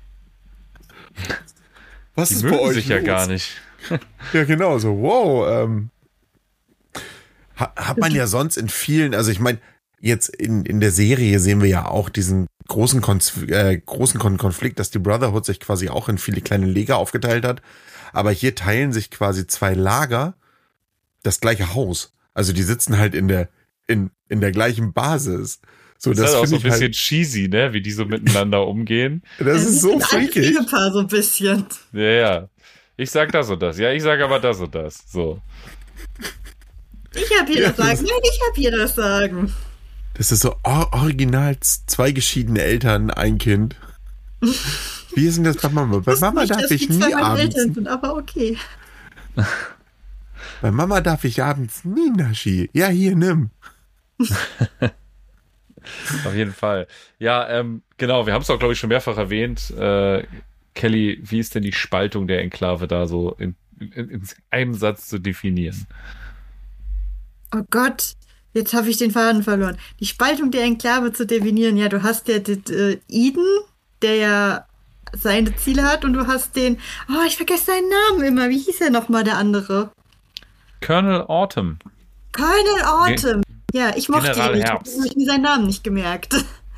Speaker 2: Was
Speaker 3: Die
Speaker 2: ist bei
Speaker 3: mögen
Speaker 2: euch
Speaker 3: sich ja
Speaker 2: los?
Speaker 3: gar nicht.
Speaker 2: Ja, genau, so, wow. Ähm, ha- hat man ja sonst in vielen, also ich meine, jetzt in, in der Serie sehen wir ja auch diesen großen, Konf äh, großen Kon Konflikt, dass die Brotherhood sich quasi auch in viele kleine Lager aufgeteilt hat. Aber hier teilen sich quasi zwei Lager das gleiche Haus. Also die sitzen halt in der, in, in der gleichen Basis. So,
Speaker 3: Das,
Speaker 2: das
Speaker 3: ist halt auch so
Speaker 2: finde
Speaker 3: ein
Speaker 2: ich
Speaker 3: bisschen
Speaker 2: halt,
Speaker 3: cheesy, ne? Wie die so miteinander umgehen.
Speaker 2: das ist so
Speaker 4: ein
Speaker 2: freakig.
Speaker 4: Ehepaar so ein bisschen.
Speaker 3: Ja, ja. Ich sag das und das. Ja, ich sag aber das und das. So.
Speaker 4: Ich hab hier
Speaker 2: Ja,
Speaker 4: das Sagen.
Speaker 2: das-
Speaker 4: Nein, ich hab hier das Sagen.
Speaker 2: Das ist so or original zwei geschiedene Eltern, ein Kind. Wie ist denn das bei Mama? Bei Mama
Speaker 4: Nicht,
Speaker 2: darf
Speaker 4: dass
Speaker 2: ich
Speaker 4: die zwei
Speaker 2: nie
Speaker 4: meine
Speaker 2: abends.
Speaker 4: Eltern sind, aber okay.
Speaker 2: Bei Mama darf ich abends nie Naschi. Ja, hier, nimm.
Speaker 3: Auf jeden Fall. Ja, ähm, genau, wir haben es auch, glaube ich, schon mehrfach erwähnt. Äh, Kelly, wie ist denn die Spaltung der Enklave da so in, in, in einem Satz zu definieren?
Speaker 4: Oh Gott, jetzt habe ich den Faden verloren. Die Spaltung der Enklave zu definieren. Ja, du hast ja den äh, Eden, der ja seine Ziele hat, und du hast den, oh, ich vergesse seinen Namen immer. Wie hieß er nochmal, der andere?
Speaker 3: Colonel Autumn.
Speaker 4: Colonel Autumn. Ja, ich mochte
Speaker 3: General
Speaker 4: ihn nicht.
Speaker 3: Herbst.
Speaker 4: Ich habe mir seinen Namen nicht gemerkt.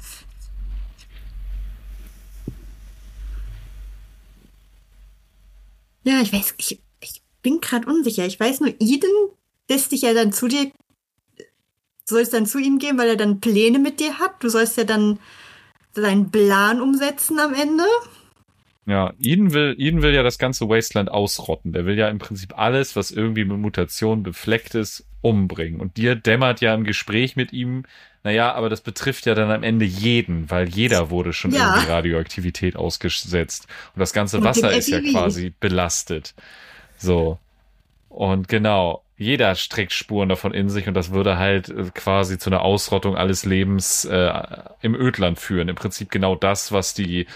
Speaker 4: Ja, ich weiß, ich, ich bin gerade unsicher. Ich weiß nur, Eden lässt dich ja dann zu dir, sollst dann zu ihm gehen, weil er dann Pläne mit dir hat. Du sollst ja dann seinen Plan umsetzen am Ende.
Speaker 3: Ja, Eden will, Eden will ja das ganze Wasteland ausrotten. Der will ja im Prinzip alles, was irgendwie mit Mutationen befleckt ist, umbringen. Und dir dämmert ja im Gespräch mit ihm, naja, aber das betrifft ja dann am Ende jeden, weil jeder wurde schon
Speaker 4: Ja.
Speaker 3: irgendwie Radioaktivität ausgesetzt. Und das ganze
Speaker 4: Und
Speaker 3: Wasser
Speaker 4: dem
Speaker 3: ist ja
Speaker 4: F I V.
Speaker 3: quasi belastet. So. Und genau, jeder trägt Spuren davon in sich und das würde halt äh, quasi zu einer Ausrottung alles Lebens äh, im Ödland führen. Im Prinzip genau das, was die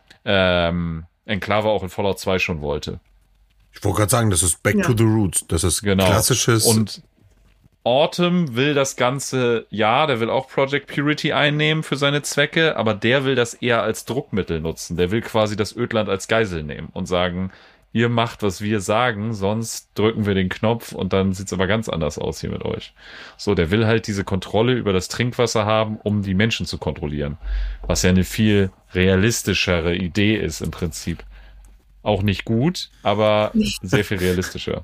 Speaker 3: ähm, Enklave auch in Fallout zwei schon wollte.
Speaker 2: Ich wollte gerade sagen, das ist Back
Speaker 4: Ja.
Speaker 2: to the Roots. Das ist
Speaker 3: Genau.
Speaker 2: klassisches.
Speaker 3: Und Autumn will das Ganze, ja, der will auch Project Purity einnehmen für seine Zwecke, aber der will das eher als Druckmittel nutzen. Der will quasi das Ödland als Geisel nehmen und sagen, ihr macht, was wir sagen, sonst drücken wir den Knopf und dann sieht's aber ganz anders aus hier mit euch. So, der will halt diese Kontrolle über das Trinkwasser haben, um die Menschen zu kontrollieren. Was ja eine viel realistischere Idee ist im Prinzip. Auch nicht gut, aber sehr viel realistischer.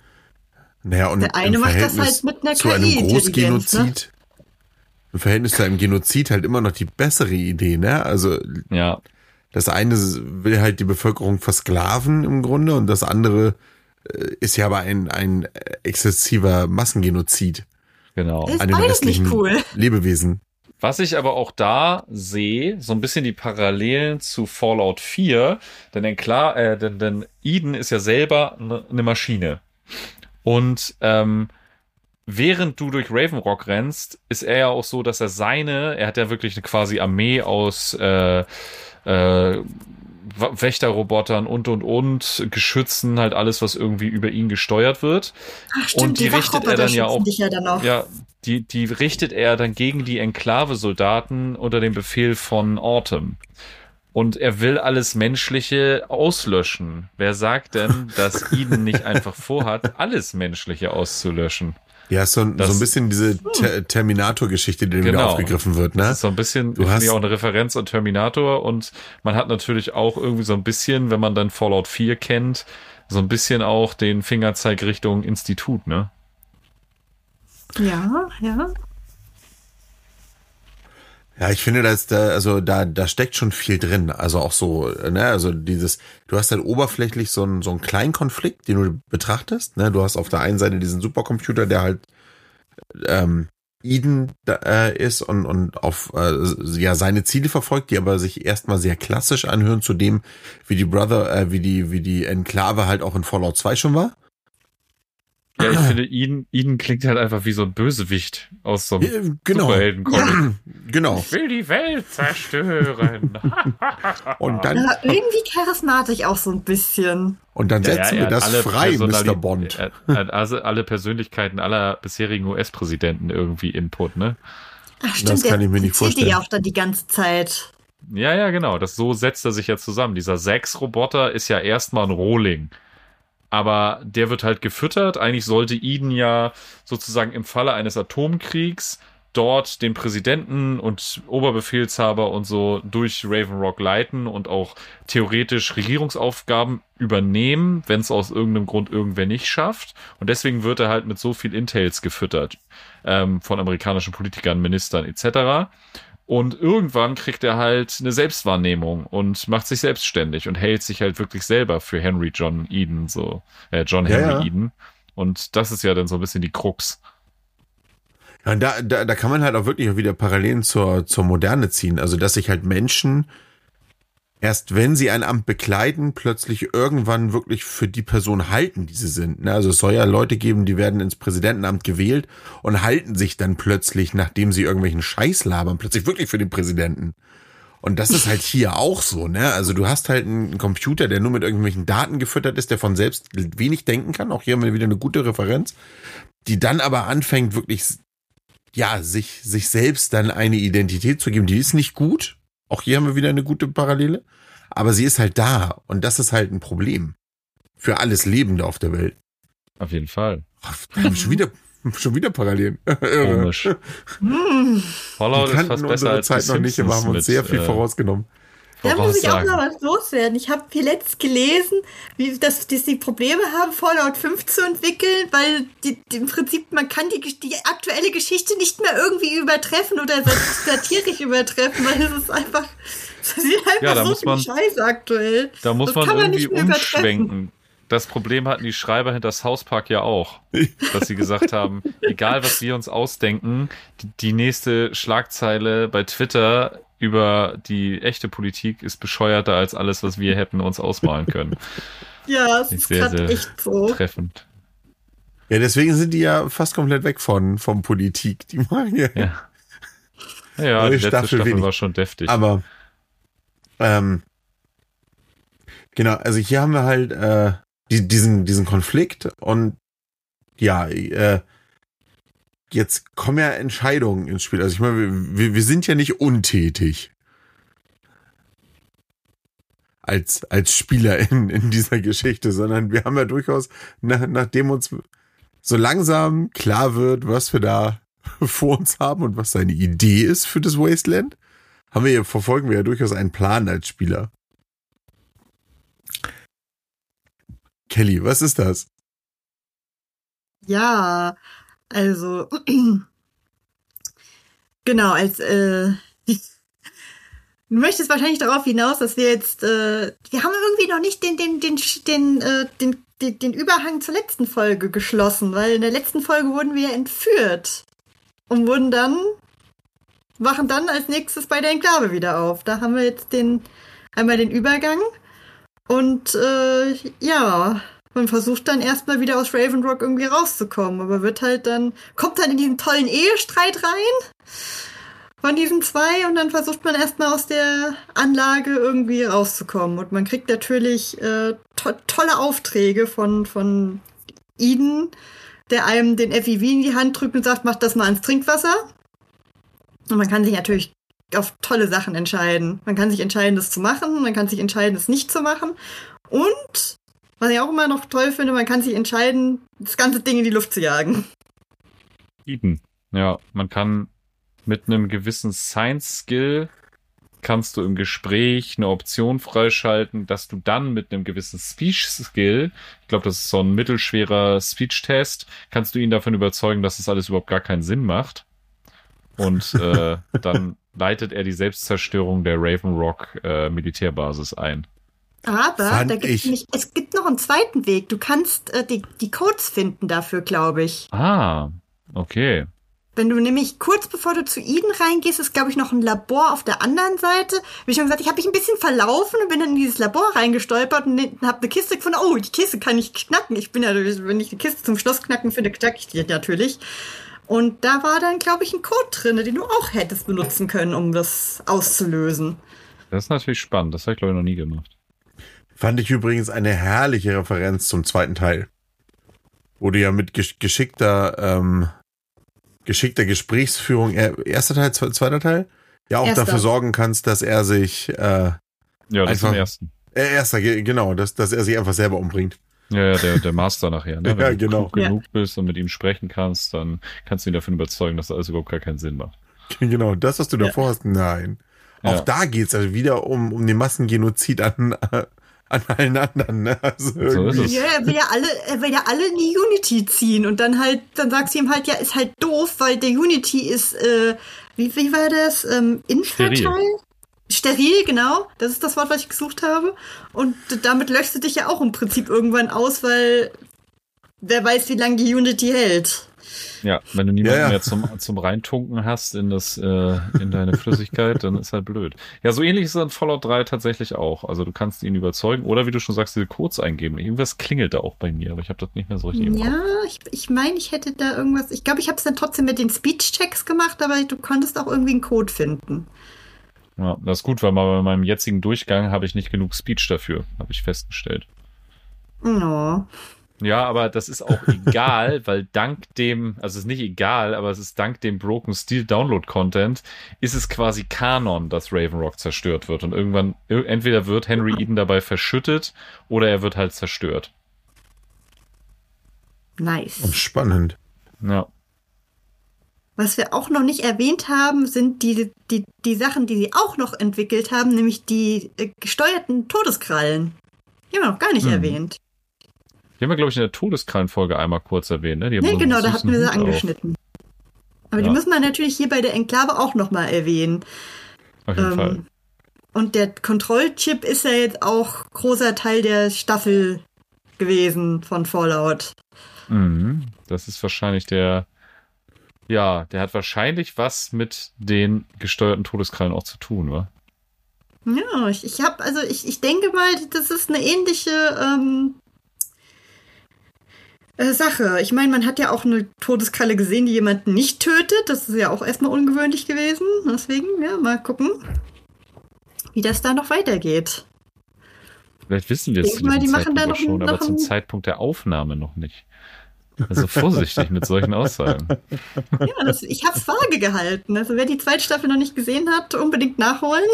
Speaker 2: Naja, und
Speaker 4: Der eine
Speaker 2: im
Speaker 4: macht das
Speaker 2: Verhältnis
Speaker 4: halt mit einer
Speaker 2: zu
Speaker 4: K
Speaker 2: einem
Speaker 4: I-Intelligenz,
Speaker 2: Großgenozid, im Verhältnis zu einem Genozid halt immer noch die bessere Idee, ne? Also
Speaker 3: Ja,
Speaker 2: das eine will halt die Bevölkerung versklaven im Grunde und das andere äh, ist ja aber ein, ein exzessiver Massengenozid
Speaker 3: genau.
Speaker 4: Ist
Speaker 2: an den
Speaker 4: beides nicht
Speaker 2: restlichen
Speaker 4: cool.
Speaker 2: Lebewesen.
Speaker 3: Was ich aber auch da sehe, so ein bisschen die Parallelen zu Fallout vier, denn, denn klar, äh, denn, denn Eden ist ja selber eine ne Maschine. Und ähm, während du durch Ravenrock rennst, ist er ja auch so, dass er seine, er hat ja wirklich eine quasi Armee aus äh, äh, Wächterrobotern und und und Geschützen, halt alles, was irgendwie über ihn gesteuert wird.
Speaker 4: Ach stimmt,
Speaker 3: Und die richtet er dann ja auch-
Speaker 4: schützen dich ja dann auch.
Speaker 3: Ja, die, die richtet er dann gegen die Enklave-Soldaten unter dem Befehl von Autumn. Und er will alles Menschliche auslöschen. Wer sagt denn, dass Eden nicht einfach vorhat, alles Menschliche auszulöschen?
Speaker 2: Ja, ist so, ein-
Speaker 3: Das-
Speaker 2: so ein bisschen diese Ter Terminator-Geschichte, die wieder
Speaker 3: Genau.
Speaker 2: aufgegriffen wird,
Speaker 3: Das
Speaker 2: ne?
Speaker 3: ist so ein bisschen,
Speaker 2: Du
Speaker 3: finde
Speaker 2: hast-
Speaker 3: ich, auch eine Referenz an Terminator und man hat natürlich auch irgendwie so ein bisschen, wenn man dann Fallout vier kennt, so ein bisschen auch den Fingerzeig Richtung Institut, ne?
Speaker 4: Ja, ja.
Speaker 2: Ja, ich finde, dass da, also da, da steckt schon viel drin. Also auch so, ne, also dieses, du hast halt oberflächlich so einen, so einen kleinen Konflikt, den du betrachtest, ne. Du hast auf der einen Seite diesen Supercomputer, der halt, ähm, Eden da, äh, ist und, und auf, äh, ja, seine Ziele verfolgt, die aber sich erstmal sehr klassisch anhören zu dem, wie die Brother, äh, wie die, wie die Enklave halt auch in Fallout zwei schon war.
Speaker 3: Ja, ich finde, Eden, Eden klingt halt einfach wie so ein Bösewicht aus so einem
Speaker 2: Ja, genau.
Speaker 3: Superheldencomic.
Speaker 2: Genau.
Speaker 3: Ich will die Welt zerstören.
Speaker 2: Und dann,
Speaker 4: Aber irgendwie charismatisch auch so ein bisschen.
Speaker 2: und dann setzen wir
Speaker 3: er hat
Speaker 2: das
Speaker 3: alle
Speaker 2: frei,
Speaker 3: Personali-
Speaker 2: Mister Bond.
Speaker 3: Er hat also alle Persönlichkeiten aller bisherigen U S-Präsidenten irgendwie Input, ne?
Speaker 4: Ach stimmt,
Speaker 2: kann
Speaker 4: der
Speaker 2: ich mir nicht
Speaker 4: zitiert die
Speaker 2: vorstellen.
Speaker 4: ja auch dann die ganze Zeit.
Speaker 3: Ja, ja, genau. Das, so setzt er sich ja zusammen. Dieser Sex-Roboter ist ja erstmal ein Rohling. Aber der wird halt gefüttert. Eigentlich sollte Eden ja sozusagen im Falle eines Atomkriegs dort den Präsidenten und Oberbefehlshaber und so durch Ravenrock leiten und auch theoretisch Regierungsaufgaben übernehmen, wenn es aus irgendeinem Grund irgendwer nicht schafft. Und deswegen wird er halt mit so viel Intels gefüttert ähm, von amerikanischen Politikern, Ministern et cetera. Und irgendwann kriegt er halt eine Selbstwahrnehmung und macht sich selbstständig und hält sich halt wirklich selber für Henry John Eden, so, äh, John
Speaker 2: Ja,
Speaker 3: Henry
Speaker 2: ja.
Speaker 3: Eden. Und das ist ja dann so ein bisschen die Krux.
Speaker 2: Ja, und da, da, da kann man halt auch wirklich auch wieder Parallelen zur, zur Moderne ziehen. Also, dass sich halt Menschen, erst wenn sie ein Amt bekleiden, plötzlich irgendwann wirklich für die Person halten, die sie sind. Ne? Also es soll ja Leute geben, die werden ins Präsidentenamt gewählt und halten sich dann plötzlich, nachdem sie irgendwelchen Scheiß labern, plötzlich wirklich für den Präsidenten. Und das ist halt hier auch so, ne? Also du hast halt einen Computer, der nur mit irgendwelchen Daten gefüttert ist, der von selbst wenig denken kann. Auch hier haben wir wieder eine gute Referenz, die dann aber anfängt wirklich, ja, sich, sich selbst dann eine Identität zu geben. Die ist nicht gut. Auch hier haben wir wieder eine gute Parallele. Aber sie ist halt da. Und das ist halt ein Problem. Für alles Lebende auf der Welt.
Speaker 3: Auf jeden Fall.
Speaker 2: Ach, schon wieder, schon wieder Parallelen.
Speaker 3: Komisch. Fallout
Speaker 2: Die
Speaker 3: ist
Speaker 2: kannten
Speaker 3: fast besser
Speaker 2: unsere
Speaker 3: als
Speaker 2: Zeit
Speaker 3: die
Speaker 2: noch nicht. Wir
Speaker 3: Simpsons
Speaker 2: haben uns
Speaker 3: mit,
Speaker 2: sehr viel
Speaker 3: äh,
Speaker 2: vorausgenommen.
Speaker 4: Da muss ich auch
Speaker 3: Voraussagen.
Speaker 4: noch was loswerden. Ich habe hier letzt gelesen, wie dass, dass die Probleme haben, Fallout fünf zu entwickeln, weil die, die, im Prinzip man kann die, die aktuelle Geschichte nicht mehr irgendwie übertreffen oder satirisch übertreffen, weil es ist einfach, es sieht einfach
Speaker 3: Ja, da
Speaker 4: so
Speaker 3: muss
Speaker 4: viel
Speaker 3: man-
Speaker 4: Scheiße aktuell.
Speaker 3: Da muss
Speaker 4: Das
Speaker 3: man
Speaker 4: kann man
Speaker 3: irgendwie
Speaker 4: nicht mehr übertreffen.
Speaker 3: umschwenken. das Problem hatten die Schreiber hinter South Park ja auch, dass sie gesagt haben, egal was wir uns ausdenken, die, die nächste Schlagzeile bei Twitter über die echte Politik ist bescheuerter als alles, was wir hätten uns ausmalen können.
Speaker 4: Ja, es
Speaker 3: Ist
Speaker 4: ist
Speaker 3: sehr,
Speaker 4: gerade
Speaker 3: sehr
Speaker 4: echt so.
Speaker 3: treffend.
Speaker 2: Ja, deswegen sind die ja fast komplett weg von, von Politik. Die machen ja.
Speaker 3: Ja, ja
Speaker 2: Neue
Speaker 3: die letzte
Speaker 2: Staffel
Speaker 3: Staffel,
Speaker 2: wenig.
Speaker 3: war schon deftig.
Speaker 2: Aber, ähm, genau, also hier haben wir halt äh, die, diesen, diesen Konflikt und ja, äh, jetzt kommen ja Entscheidungen ins Spiel. Also ich meine, wir, wir sind ja nicht untätig als, als Spieler in, in dieser Geschichte, sondern wir haben ja durchaus, nach, nachdem uns so langsam klar wird, was wir da vor uns haben und was seine Idee ist für das Wasteland, haben wir ja, verfolgen wir ja durchaus einen Plan als Spieler. Kelly, was ist das?
Speaker 4: Ja, also genau, als äh, du möchtest wahrscheinlich darauf hinaus, dass wir jetzt äh, wir haben irgendwie noch nicht den den den den äh, den, den den Überhang zur letzten Folge geschlossen, weil in der letzten Folge wurden wir ja entführt und wurden dann wachen dann als nächstes bei der Enklave wieder auf. Da haben wir jetzt den einmal den Übergang und äh, ja, man versucht dann erstmal wieder aus Raven Rock irgendwie rauszukommen, aber wird halt dann, kommt dann in diesen tollen Ehestreit rein von diesen zwei und dann versucht man erstmal aus der Anlage irgendwie rauszukommen. Und man kriegt natürlich äh, to- tolle Aufträge von, von Eden, der einem den F I V in die Hand drückt und sagt, mach das mal ans Trinkwasser. Und man kann sich natürlich auf tolle Sachen entscheiden. Man kann sich entscheiden, das zu machen, man kann sich entscheiden, das nicht zu machen. Und was ich auch immer noch toll finde, man kann sich entscheiden, das ganze Ding in die Luft zu jagen.
Speaker 3: Eden. Ja, man kann mit einem gewissen Science-Skill kannst du im Gespräch eine Option freischalten, dass du dann mit einem gewissen Speech-Skill, ich glaube, das ist so ein mittelschwerer Speech-Test, kannst du ihn davon überzeugen, dass das alles überhaupt gar keinen Sinn macht. Und äh, dann leitet er die Selbstzerstörung der Raven Rock äh, Militärbasis ein.
Speaker 4: Aber
Speaker 2: Fand
Speaker 4: da gibt's
Speaker 2: ich-
Speaker 4: nicht, es gibt noch einen zweiten Weg. Du kannst äh, die, die Codes finden dafür, glaube ich.
Speaker 3: Ah, okay.
Speaker 4: Wenn du nämlich kurz bevor du zu Eden reingehst, ist, glaube ich, noch ein Labor auf der anderen Seite. Wie schon gesagt, ich habe mich ein bisschen verlaufen und bin dann in dieses Labor reingestolpert und habe eine Kiste gefunden. Oh, die Kiste kann ich knacken. Ich bin ja, wenn ich die Kiste zum Schloss knacken finde, knack ich die natürlich. Und da war dann, glaube ich, ein Code drin, den du auch hättest benutzen können, um das auszulösen.
Speaker 3: Das ist natürlich spannend. Das habe ich, glaube ich, noch nie gemacht.
Speaker 2: Fand ich übrigens eine herrliche Referenz zum zweiten Teil. Wo du ja mit gesch- geschickter, ähm, geschickter Gesprächsführung, äh, erster Teil, zwe- zweiter Teil, ja auch
Speaker 4: Erster.
Speaker 2: dafür sorgen kannst, dass er sich, äh,
Speaker 3: Ja, das ist
Speaker 2: Einfach-
Speaker 3: im ersten.
Speaker 2: äh, erster, ge- genau, dass, dass er sich einfach selber umbringt.
Speaker 3: Ja, ja, der, der Master nachher. Ne? Wenn
Speaker 2: Ja,
Speaker 3: du
Speaker 2: genau.
Speaker 3: klug genug bist und mit ihm sprechen kannst, dann kannst du ihn davon überzeugen, dass das alles überhaupt gar keinen Sinn macht.
Speaker 2: Genau, das, was du davor hast, nein. Auch
Speaker 3: Ja.
Speaker 2: da geht's also wieder um, um den Massengenozid an, äh, an allen anderen. Ne? Also
Speaker 3: So ist
Speaker 2: irgendwie-
Speaker 3: es.
Speaker 4: Ja, er will ja alle, er will ja alle in die Unity ziehen und dann halt, dann sagst du ihm halt, ja, ist halt doof, weil der Unity ist, äh, wie, wie war das, ähm, infertile?
Speaker 3: Steril.
Speaker 4: Steril, genau. Das ist das Wort, was ich gesucht habe. Und damit löschst du dich ja auch im Prinzip irgendwann aus, weil wer weiß, wie lange die Unity hält.
Speaker 3: Ja, wenn du niemanden
Speaker 2: Ja, ja.
Speaker 3: mehr zum, zum Reintunken hast in das, äh, in deine Flüssigkeit, dann ist halt blöd. Ja, so ähnlich ist es an Fallout drei tatsächlich auch. Also du kannst ihn überzeugen oder wie du schon sagst, diese Codes eingeben. Irgendwas klingelt da auch bei mir, aber ich habe das nicht mehr so richtig im Kopf.
Speaker 4: Ja, ich, ich meine, ich hätte da irgendwas, ich glaube, ich habe es dann trotzdem mit den Speech-Checks gemacht, aber du konntest auch irgendwie einen Code finden.
Speaker 3: Ja, das ist gut, weil mal bei meinem jetzigen Durchgang habe ich nicht genug Speech dafür, habe ich festgestellt.
Speaker 4: No.
Speaker 3: Ja, aber das ist auch egal, weil dank dem, also es ist nicht egal, aber es ist dank dem Broken Steel Download Content, ist es quasi Kanon, dass Raven Rock zerstört wird. Und irgendwann, entweder wird Henry Eden dabei verschüttet oder er wird halt zerstört.
Speaker 4: Nice.
Speaker 2: spannend.
Speaker 3: Ja.
Speaker 4: Was wir auch noch nicht erwähnt haben, sind die, die, die Sachen, die sie auch noch entwickelt haben, nämlich die äh, gesteuerten Todeskrallen. Die haben wir noch gar nicht
Speaker 3: Hm.
Speaker 4: erwähnt.
Speaker 3: Die haben wir, glaube ich, in der Todeskrallenfolge einmal kurz erwähnt. Ne? Die haben
Speaker 4: Nee,
Speaker 3: so einen
Speaker 4: genau, da
Speaker 3: süßen
Speaker 4: hatten wir sie
Speaker 3: Hut auf.
Speaker 4: angeschnitten. Aber die
Speaker 3: Ja.
Speaker 4: müssen wir natürlich hier bei der Enklave auch noch mal erwähnen.
Speaker 3: Auf jeden
Speaker 4: Ähm,
Speaker 3: Fall.
Speaker 4: Und der Kontrollchip ist ja jetzt auch großer Teil der Staffel gewesen von Fallout.
Speaker 3: Mhm. Das ist wahrscheinlich der, ja, der hat wahrscheinlich was mit den gesteuerten Todeskrallen auch zu tun, wa?
Speaker 4: Ja, ich, ich habe, also ich, ich denke mal, das ist eine ähnliche ähm, äh, Sache. Ich meine, man hat ja auch eine Todeskralle gesehen, die jemanden nicht tötet. Das ist ja auch erstmal ungewöhnlich gewesen. Deswegen, ja, mal gucken, wie das da noch weitergeht.
Speaker 3: Vielleicht wissen wir es
Speaker 4: Ich
Speaker 3: zu
Speaker 4: mal,
Speaker 3: diesem
Speaker 4: die machen
Speaker 3: Zeitpunkt
Speaker 4: da
Speaker 3: auch
Speaker 4: noch
Speaker 3: schon,
Speaker 4: ein-
Speaker 3: aber
Speaker 4: noch
Speaker 3: zum
Speaker 4: ein-
Speaker 3: Zeitpunkt der Aufnahme noch nicht. Also vorsichtig mit solchen Aussagen.
Speaker 4: Ja, das, ich habe es vage gehalten. Also wer die zweite Staffel noch nicht gesehen hat, unbedingt nachholen.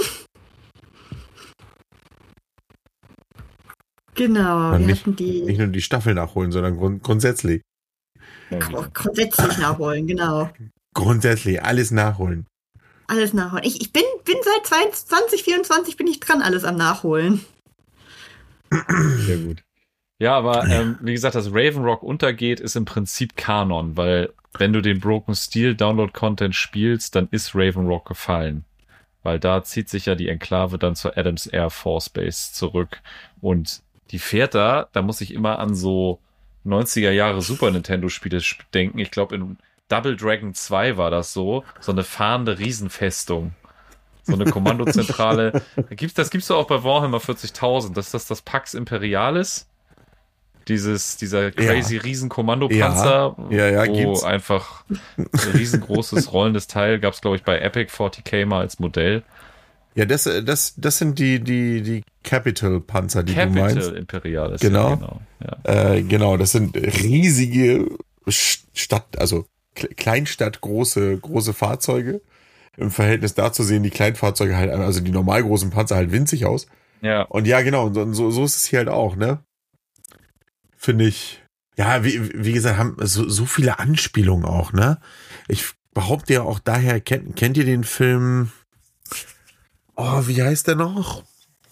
Speaker 4: Genau,
Speaker 2: Und
Speaker 4: wir
Speaker 2: nicht,
Speaker 4: hatten die
Speaker 2: nicht nur die Staffel nachholen, sondern grund grundsätzlich.
Speaker 4: gr- grundsätzlich nachholen, genau.
Speaker 2: Grundsätzlich alles nachholen.
Speaker 4: Alles nachholen. Ich, ich bin, bin seit zwanzig vierundzwanzig bin ich dran, alles am Nachholen.
Speaker 3: Sehr gut. Ja, aber ähm, wie gesagt, dass Raven Rock untergeht, ist im Prinzip Kanon, weil wenn du den Broken Steel Download Content spielst, dann ist Raven Rock gefallen. Weil da zieht sich ja die Enklave dann zur Adams Air Force Base zurück. Und die fährt da, da muss ich immer an so neunziger Jahre Super Nintendo Spiele denken. Ich glaube in Double Dragon zwei war das so, so eine fahrende Riesenfestung. So eine Kommandozentrale. Da gibt's, das gibt's doch auch bei Warhammer vierzigtausend. Das ist das, das Pax Imperialis. Dieses, dieser crazy
Speaker 2: Ja.
Speaker 3: Riesenkommandopanzer,
Speaker 2: Ja, ja, ja,
Speaker 3: wo
Speaker 2: gibt's.
Speaker 3: einfach ein riesengroßes rollendes Teil gab's, glaube ich, bei Epic vierzig K mal als Modell.
Speaker 2: Ja, das, das, das sind die, die, die Capital-Panzer, die du
Speaker 3: Capital
Speaker 2: meinst.
Speaker 3: Imperialis.
Speaker 2: Genau.
Speaker 3: Ja, genau. Ja.
Speaker 2: Äh, genau, das sind riesige Stadt, also Kle- Kleinstadt große, große Fahrzeuge. Im Verhältnis dazu sehen die Kleinfahrzeuge halt, also die normal großen Panzer halt winzig aus.
Speaker 3: ja.
Speaker 2: Und ja, genau, und so, so ist es hier halt auch, ne? Finde ich, ja, wie, wie gesagt, haben so, so viele Anspielungen auch, ne? Ich behaupte ja auch daher, kennt, kennt ihr den Film, oh, wie heißt der noch?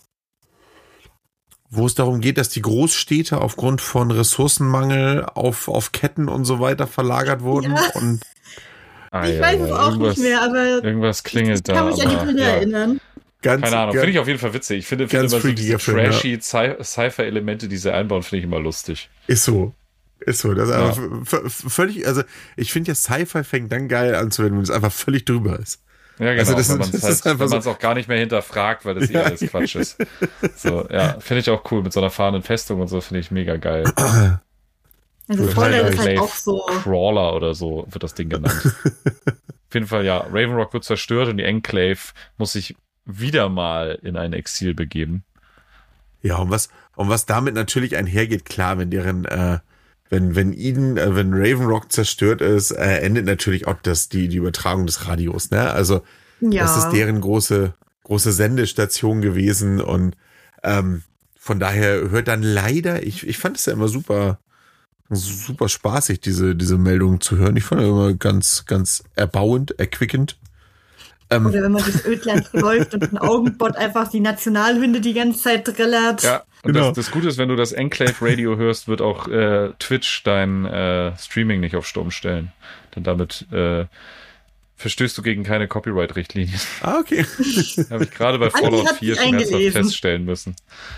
Speaker 2: Wo es darum geht, dass die Großstädte aufgrund von Ressourcenmangel auf, auf Ketten und so weiter verlagert wurden.
Speaker 4: Ja.
Speaker 2: Und
Speaker 3: Ah,
Speaker 4: Ich
Speaker 3: ja,
Speaker 4: weiß
Speaker 3: ja.
Speaker 4: es auch
Speaker 3: Irgendwas,
Speaker 4: nicht mehr, aber
Speaker 3: Irgendwas klingelt
Speaker 4: ich
Speaker 3: da.
Speaker 4: kann mich an die
Speaker 3: aber,
Speaker 4: Bilder
Speaker 3: ja.
Speaker 4: erinnern.
Speaker 2: ganz,
Speaker 3: Keine Ahnung,
Speaker 2: ganz,
Speaker 3: finde ich auf jeden Fall witzig. Ich finde, finde
Speaker 2: ganz
Speaker 3: immer so diese
Speaker 2: freakiger Film, ja.
Speaker 3: trashy Sci- Sci-Fi-Elemente, die sie einbauen, finde ich immer lustig.
Speaker 2: Ist so. Ist so. Das ist
Speaker 3: Ja.
Speaker 2: einfach v- v- völlig, also ich finde ja, Sci-Fi fängt dann geil an zu werden, wenn es einfach völlig drüber ist.
Speaker 3: Ja, genau,
Speaker 2: Also das
Speaker 3: wenn
Speaker 2: ist-
Speaker 3: man es
Speaker 2: das ist
Speaker 3: halt,
Speaker 2: einfach
Speaker 3: wenn man es
Speaker 2: so-
Speaker 3: auch gar nicht mehr hinterfragt, weil das eh
Speaker 2: Ja.
Speaker 3: alles Quatsch ist. So, ja, finde ich auch cool. Mit so einer fahrenden Festung und so finde ich mega geil.
Speaker 4: Also
Speaker 2: Cool.
Speaker 4: Fallout ist halt
Speaker 3: Enclave
Speaker 4: auch so.
Speaker 3: Crawler oder so wird das Ding genannt. Auf jeden Fall, ja, Raven Rock wird zerstört und die Enclave muss sich wieder mal in ein Exil begeben.
Speaker 2: Ja, und was, und was damit natürlich einhergeht, klar, wenn deren, äh, wenn, wenn Eden, äh, wenn Raven Rock zerstört ist, äh, endet natürlich auch das, die, die Übertragung des Radios, ne? Also,
Speaker 4: Ja.
Speaker 2: das ist deren große, große Sendestation gewesen und, ähm, von daher hört dann leider, ich, ich fand es ja immer super, super spaßig, diese, diese Meldungen zu hören. Ich fand es immer ganz, ganz erbauend, erquickend. Ähm,
Speaker 4: Oder wenn man durchs Ödland läuft und ein Augenbot einfach die Nationalhymne die ganze Zeit drillert.
Speaker 3: Ja, und
Speaker 2: Genau.
Speaker 3: das, das Gute ist, wenn du das Enclave Radio hörst, wird auch äh, Twitch dein äh, Streaming nicht auf Sturm stellen. Denn damit äh, verstößt du gegen keine Copyright-Richtlinien.
Speaker 2: ah, okay.
Speaker 3: Habe ich gerade bei
Speaker 4: Andi
Speaker 3: Fallout
Speaker 4: hat
Speaker 3: vier
Speaker 4: sich
Speaker 3: schmerzhaft
Speaker 4: eingelesen.
Speaker 3: feststellen müssen.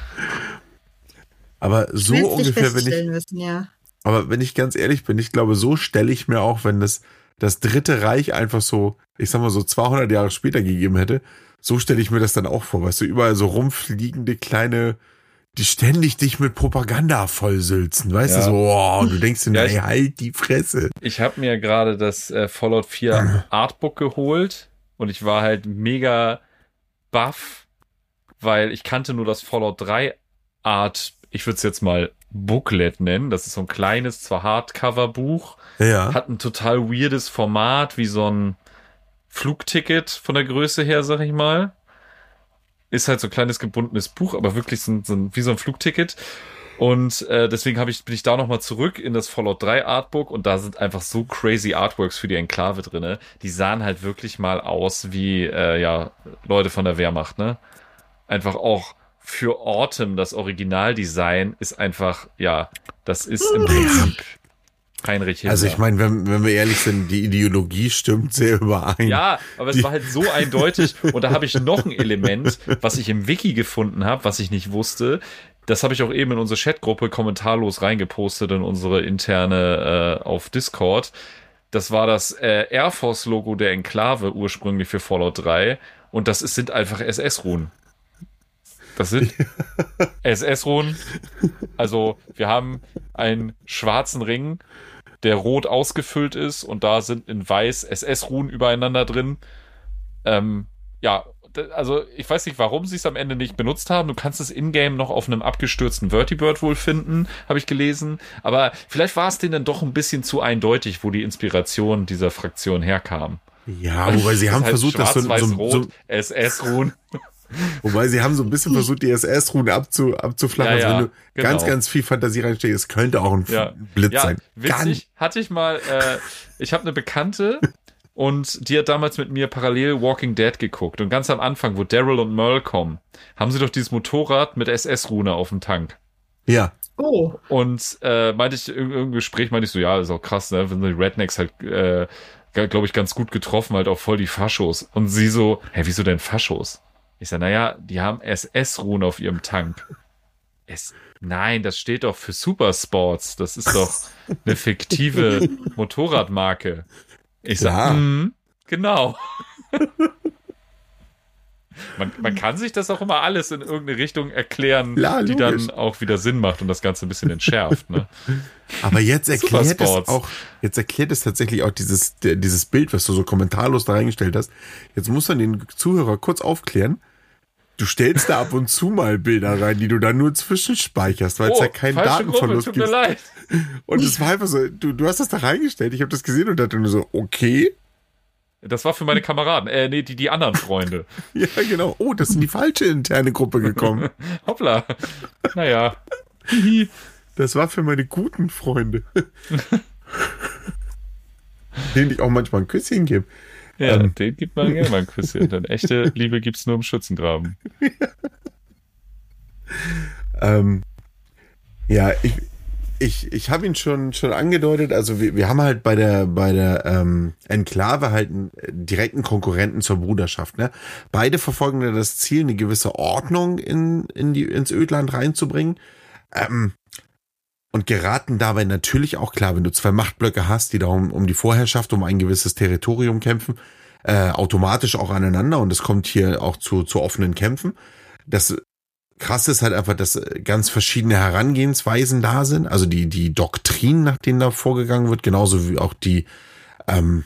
Speaker 2: Aber so
Speaker 4: Schmerzlich
Speaker 2: ungefähr, wenn ich,
Speaker 4: feststellen müssen, ja.
Speaker 2: aber wenn ich ganz ehrlich bin, ich glaube, so stelle ich mir auch, wenn das, das Dritte Reich einfach so, ich sag mal so zweihundert Jahre später gegeben hätte, so stelle ich mir das dann auch vor, weißt du, überall so rumfliegende kleine, die ständig dich mit Propaganda vollsülzen, weißt
Speaker 3: Ja.
Speaker 2: du, so, oh, und du denkst dir,
Speaker 3: Ja,
Speaker 2: ey,
Speaker 3: ich-
Speaker 2: halt die Fresse.
Speaker 3: Ich habe mir gerade das äh, Fallout vier Artbook geholt und ich war halt mega baff, weil ich kannte nur das Fallout drei Art, ich würde es jetzt mal Booklet nennen. Das ist so ein kleines, zwar Hardcover-Buch,
Speaker 2: Ja,
Speaker 3: hat ein total weirdes Format, wie so ein Flugticket von der Größe her, sag ich mal. Ist halt so ein kleines gebundenes Buch, aber wirklich so ein, so ein, wie so ein Flugticket. Und äh, deswegen hab ich, bin ich da nochmal zurück in das Fallout drei Artbook und da sind einfach so crazy Artworks für die Enklave drinne. Die sahen halt wirklich mal aus wie äh, ja Leute von der Wehrmacht, ne? Einfach auch für Autumn, das Originaldesign ist einfach, ja, das ist im Prinzip Heinrich Himmler.
Speaker 2: also ich meine, wenn, wenn wir ehrlich sind, die Ideologie stimmt sehr überein.
Speaker 3: Ja, aber es
Speaker 2: Die-
Speaker 3: war halt so eindeutig. Und da habe ich noch ein Element, was ich im Wiki gefunden habe, was ich nicht wusste. das habe ich auch eben in unsere Chatgruppe kommentarlos reingepostet, in unsere interne äh, auf Discord. Das war das äh, Air Force-Logo der Enklave ursprünglich für Fallout drei und das ist, sind einfach S S-Runen. Das sind S S-Runen. Also wir haben einen schwarzen Ring, der rot ausgefüllt ist und da sind in weiß S S-Runen übereinander drin. Ähm, ja, also ich weiß nicht, warum sie es am Ende nicht benutzt haben. Du kannst es in-game noch auf einem abgestürzten Vertibird wohl finden, habe ich gelesen. Aber vielleicht war es denen dann doch ein bisschen zu eindeutig, wo die Inspiration dieser Fraktion herkam.
Speaker 2: Ja, wobei sie haben
Speaker 3: halt
Speaker 2: versucht, das so, so, so
Speaker 3: S S-Ruhen.
Speaker 2: Wobei sie haben so ein bisschen versucht, die S S-Ruhen abzu, abzuflachen.
Speaker 3: Ja, ja,
Speaker 2: also wenn du
Speaker 3: genau.
Speaker 2: ganz, ganz viel Fantasie reinsteckst, es könnte auch ein
Speaker 3: ja.
Speaker 2: Blitz
Speaker 3: ja,
Speaker 2: sein.
Speaker 3: Witzig, hatte ich mal, äh, ich habe eine Bekannte und die hat damals mit mir parallel Walking Dead geguckt. Und ganz am Anfang, wo Daryl und Merle kommen, haben sie doch dieses Motorrad mit S S-Rune auf dem Tank.
Speaker 2: Ja.
Speaker 4: Oh.
Speaker 3: Und äh, meinte ich, in irgendeinem Gespräch meinte ich so, ja, ist auch krass, ne, wenn die Rednecks halt, äh, glaube ich, ganz gut getroffen, halt auch voll die Faschos. Und sie so, hä, wieso denn Faschos? Ich sag, naja, die haben S S-Runen auf ihrem Tank. Es, nein, das steht doch für Supersports. Das ist doch eine fiktive Motorradmarke. Ich sag, mm, genau. Man, man kann sich das auch immer alles in irgendeine Richtung erklären,
Speaker 2: ja,
Speaker 3: die dann auch wieder Sinn macht und das Ganze ein bisschen entschärft. Ne?
Speaker 2: Aber jetzt erklärt es auch, jetzt erklärt es tatsächlich auch dieses, dieses Bild, was du so kommentarlos da reingestellt hast. Jetzt muss man den Zuhörer kurz aufklären. Du stellst da ab und zu mal Bilder rein, die du dann nur zwischenspeicherst, weil es
Speaker 3: oh,
Speaker 2: ja keinen Datenverlust
Speaker 3: Gruppe, tut
Speaker 2: gibt.
Speaker 3: Mir leid.
Speaker 2: Und es war einfach so, du, du hast das da reingestellt, ich habe das gesehen und dachte nur so, okay.
Speaker 3: Das war für meine Kameraden, äh, nee, die, die anderen Freunde.
Speaker 2: Ja, genau. Oh, das ist in die falsche interne Gruppe gekommen.
Speaker 3: Hoppla. Naja.
Speaker 2: Das war für meine guten Freunde. Denen ich auch manchmal ein Küsschen gebe.
Speaker 3: Ja,
Speaker 2: ähm.
Speaker 3: den gibt man gerne mal ein Küsschen. Denn echte Liebe gibt's nur im Schützengraben.
Speaker 2: ähm, ja, ich, ich, ich habe ihn schon, schon angedeutet. Also wir, wir haben halt bei der, bei der ähm, Enklave halt einen direkten Konkurrenten zur Bruderschaft. Ne? Beide verfolgen ja das Ziel, eine gewisse Ordnung in, in die, ins Ödland reinzubringen. Ähm, Und geraten dabei natürlich auch, klar, wenn du zwei Machtblöcke hast, die da um, um die Vorherrschaft, um ein gewisses Territorium kämpfen, äh, automatisch auch aneinander und es kommt hier auch zu, zu offenen Kämpfen. Das Krasse ist halt einfach, dass ganz verschiedene Herangehensweisen da sind, also die, die Doktrin, nach denen da vorgegangen wird, genauso wie auch die, ähm,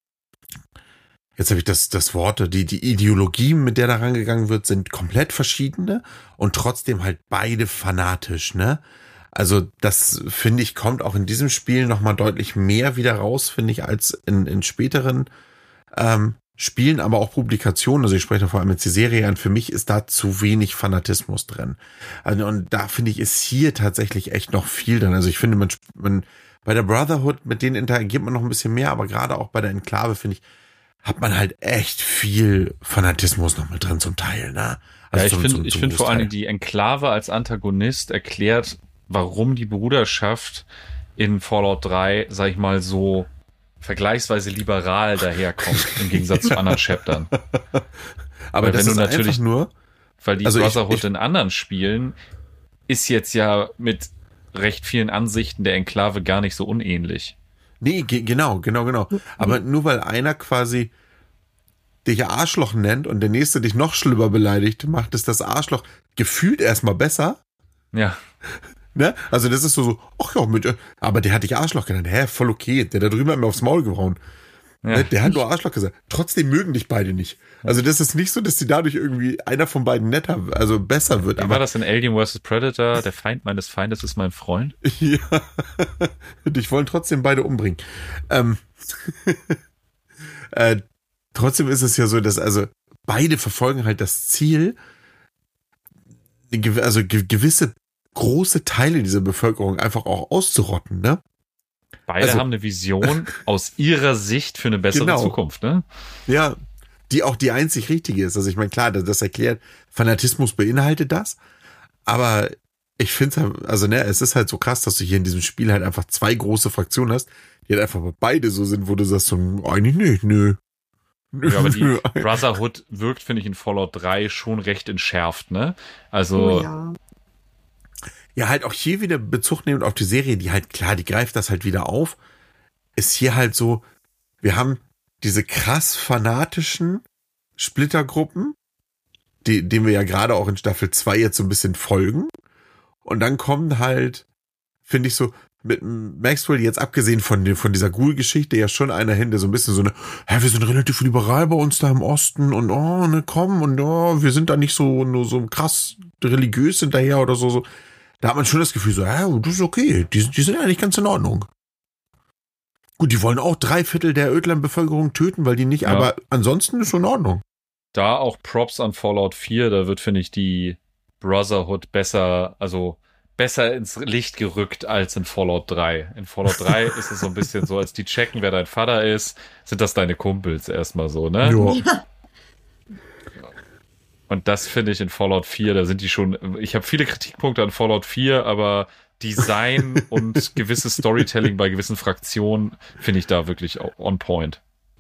Speaker 2: jetzt habe ich das, das Wort, die, die Ideologie, mit der da rangegangen wird, sind komplett verschiedene und trotzdem halt beide fanatisch, ne? Also das, finde ich, kommt auch in diesem Spiel nochmal deutlich mehr wieder raus, finde ich, als in, in späteren ähm, Spielen, aber auch Publikationen. Also ich spreche vor allem jetzt die Serie an. Für mich ist da zu wenig Fanatismus drin. Also, und da, finde ich, ist hier tatsächlich echt noch viel drin. Also ich finde, man, man bei der Brotherhood, mit denen interagiert man noch ein bisschen mehr, aber gerade auch bei der Enklave, finde ich, hat man halt echt viel Fanatismus noch mit drin zum Teil. Ne? Also
Speaker 3: ja, ich
Speaker 2: zum,
Speaker 3: finde
Speaker 2: zum,
Speaker 3: ich
Speaker 2: zum
Speaker 3: finde vor
Speaker 2: Großteil.
Speaker 3: allem die Enklave als Antagonist erklärt, warum die Bruderschaft in Fallout drei, sag ich mal, so vergleichsweise liberal daherkommt, im Gegensatz zu anderen Chaptern.
Speaker 2: Aber
Speaker 3: weil
Speaker 2: das
Speaker 3: wenn
Speaker 2: ist
Speaker 3: du natürlich,
Speaker 2: einfach nur,
Speaker 3: weil die
Speaker 2: also ich-
Speaker 3: Brotherhood
Speaker 2: ich-
Speaker 3: in anderen Spielen ist jetzt ja mit recht vielen Ansichten der Enklave gar nicht so unähnlich.
Speaker 2: nee, ge- genau, genau, genau. Aber nur weil einer quasi dich Arschloch nennt und der nächste dich noch schlimmer beleidigt, macht es das Arschloch gefühlt erstmal besser.
Speaker 3: Ja.
Speaker 2: Ne? Also das ist so, so, ach ja, mit, äh, aber der hat dich Arschloch genannt. Hä, voll okay. Der da drüben hat mir aufs Maul gehauen.
Speaker 3: Ja.
Speaker 2: Ne? Der hat nur Arschloch gesagt. Trotzdem mögen dich beide nicht. Also das ist nicht so, dass die dadurch irgendwie einer von beiden netter, also besser wird.
Speaker 3: Wie war
Speaker 2: Aber
Speaker 3: das in Alien versus. Predator? Der Feind meines Feindes ist mein Freund.
Speaker 2: ja, dich wollen trotzdem beide umbringen. Ähm, äh, trotzdem ist es ja so, dass also beide verfolgen halt das Ziel, eine gew- also ge- gewisse große Teile dieser Bevölkerung einfach auch auszurotten, ne?
Speaker 3: Beide
Speaker 2: Also-
Speaker 3: haben eine Vision aus ihrer Sicht für eine bessere
Speaker 2: Genau.
Speaker 3: Zukunft, ne?
Speaker 2: Ja, die auch die einzig richtige ist. Also ich meine, klar, das, das erklärt, Fanatismus beinhaltet das, aber ich finde halt, also ne, es ist halt so krass, dass du hier in diesem Spiel halt einfach zwei große Fraktionen hast, die halt einfach beide so sind, wo du sagst, so, eigentlich nicht, nö.
Speaker 3: Ja, aber die Brotherhood wirkt, finde ich, in Fallout drei schon recht entschärft, ne? Also,
Speaker 4: Oh ja.
Speaker 2: ja, halt auch hier wieder Bezug nehmend auf die Serie, die halt, klar, die greift das halt wieder auf, ist hier halt so, wir haben diese krass fanatischen Splittergruppen, die, denen wir ja gerade auch in Staffel zwei jetzt so ein bisschen folgen. Und dann kommen halt, finde ich so, mit Maxwell jetzt abgesehen von, den, von dieser Ghoul-Geschichte ja schon einer hin, der so ein bisschen so eine, ja, wir sind relativ liberal bei uns da im Osten und oh, ne, komm und oh, wir sind da nicht so, nur so krass religiös hinterher oder so, so. Da hat man schon das Gefühl so, ja, das ist okay, die, die sind eigentlich ganz in Ordnung. Gut, die wollen auch drei Viertel der Ödland-Bevölkerung töten, weil die nicht, ja. aber ansonsten ist schon in Ordnung.
Speaker 3: Da auch Props an Fallout vier, da wird, finde ich, die Brotherhood besser, also besser ins Licht gerückt als in Fallout drei. In Fallout drei ist es so ein bisschen so, als die checken, wer dein Vater ist, sind das deine Kumpels erstmal so, ne?
Speaker 2: Ja.
Speaker 3: Und das finde ich in Fallout vier, da sind die schon, ich habe viele Kritikpunkte an Fallout vier, aber Design und gewisses Storytelling bei gewissen Fraktionen finde ich da wirklich on point.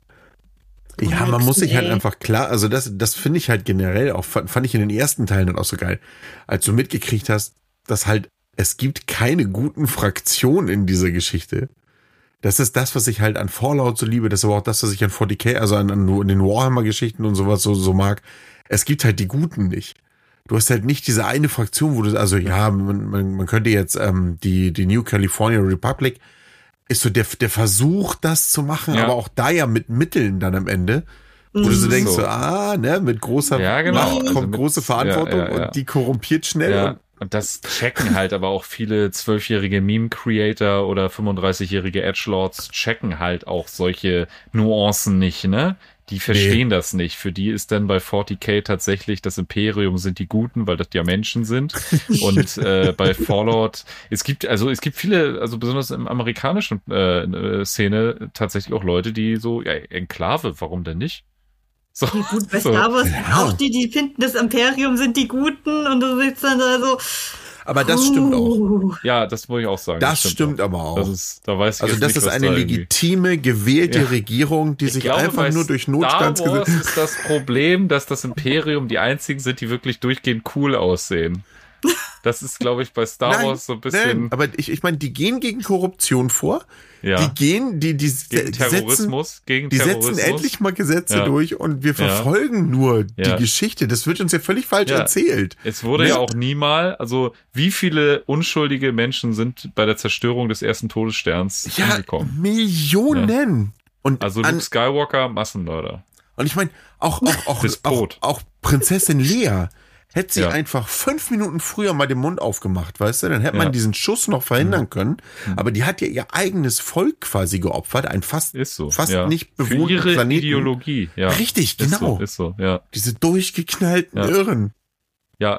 Speaker 2: Ja, man muss sich halt einfach klar, also das, das finde ich halt generell auch, fand ich in den ersten Teilen dann auch so geil, als du mitgekriegt hast, dass halt, es gibt keine guten Fraktionen in dieser Geschichte. Das ist das, was ich halt an Fallout so liebe, das ist aber auch das, was ich an forty K, also an, an den Warhammer-Geschichten und sowas so, so mag. Es gibt halt die Guten nicht. Du hast halt nicht diese eine Fraktion, wo du, also ja, man, man, man könnte jetzt ähm, die, die New California Republic, ist so der, der Versuch, das zu machen, ja. aber auch da ja mit Mitteln dann am Ende, wo mhm. du so denkst, so. so, ah, ne, mit großer
Speaker 3: ja, genau.
Speaker 2: Macht kommt
Speaker 3: also mit,
Speaker 2: große Verantwortung
Speaker 3: ja, ja, ja.
Speaker 2: und die korrumpiert schnell.
Speaker 3: Ja.
Speaker 2: Und
Speaker 3: Und das checken halt aber auch viele zwölfjährige Meme-Creator oder fünfunddreißigjährige Edgelords checken halt auch solche Nuancen nicht, ne? Die verstehen nee. das nicht. Für die ist dann bei forty K tatsächlich das Imperium sind die Guten, weil das ja Menschen sind. Und äh, bei Fallout, es gibt also es gibt viele, also besonders im amerikanischen äh, Szene tatsächlich auch Leute, die so, ja, Enklave, warum denn nicht? So,
Speaker 4: ja, gut, bei
Speaker 3: so.
Speaker 4: Star Wars
Speaker 2: ja.
Speaker 4: auch die, die finden, das Imperium sind die Guten und du sitzt dann da so.
Speaker 2: Aber das uh. stimmt auch.
Speaker 3: Ja, das muss ich auch sagen.
Speaker 2: Das,
Speaker 3: das
Speaker 2: stimmt,
Speaker 3: stimmt
Speaker 2: aber auch.
Speaker 3: Das ist, da weiß ich
Speaker 2: also das
Speaker 3: nicht,
Speaker 2: ist eine
Speaker 3: da
Speaker 2: legitime, gewählte ja. Regierung, die
Speaker 3: ich
Speaker 2: sich
Speaker 3: glaube,
Speaker 2: einfach nur durch Notstands...
Speaker 3: Star Wars ist das Problem, dass das Imperium die einzigen sind, die wirklich durchgehend cool aussehen. Das ist, glaube ich, bei Star
Speaker 2: nein,
Speaker 3: Wars so ein bisschen...
Speaker 2: Nein, aber ich, ich meine, die gehen gegen Korruption vor.
Speaker 3: Ja.
Speaker 2: Die gehen, die, die,
Speaker 3: gegen Terrorismus,
Speaker 2: setzen,
Speaker 3: gegen
Speaker 2: die
Speaker 3: Terrorismus.
Speaker 2: setzen endlich mal Gesetze
Speaker 3: ja.
Speaker 2: durch und wir verfolgen ja. nur die
Speaker 3: ja.
Speaker 2: Geschichte. Das wird uns ja völlig falsch
Speaker 3: ja.
Speaker 2: erzählt.
Speaker 3: Es wurde ja. ja auch nie mal, also wie viele unschuldige Menschen sind bei der Zerstörung des ersten Todessterns
Speaker 2: ja,
Speaker 3: umgekommen?
Speaker 2: Millionen.
Speaker 3: Ja.
Speaker 2: Und
Speaker 3: also Luke Skywalker, Massenmörder.
Speaker 2: Und ich meine, auch, auch, auch, auch, auch Prinzessin Lea. Hätte sie ja. einfach fünf Minuten früher mal den Mund aufgemacht, weißt du, dann hätte ja. man diesen Schuss noch verhindern mhm. können. Aber die hat ja ihr eigenes Volk quasi geopfert, ein fast,
Speaker 3: ist so,
Speaker 2: fast
Speaker 3: ja.
Speaker 2: nicht bewohnten
Speaker 3: Für ihre
Speaker 2: Planeten.
Speaker 3: Ideologie, ja.
Speaker 2: Richtig, genau.
Speaker 3: Ist so, ist so ja.
Speaker 2: Diese durchgeknallten
Speaker 3: ja.
Speaker 2: Irren.
Speaker 3: Ja.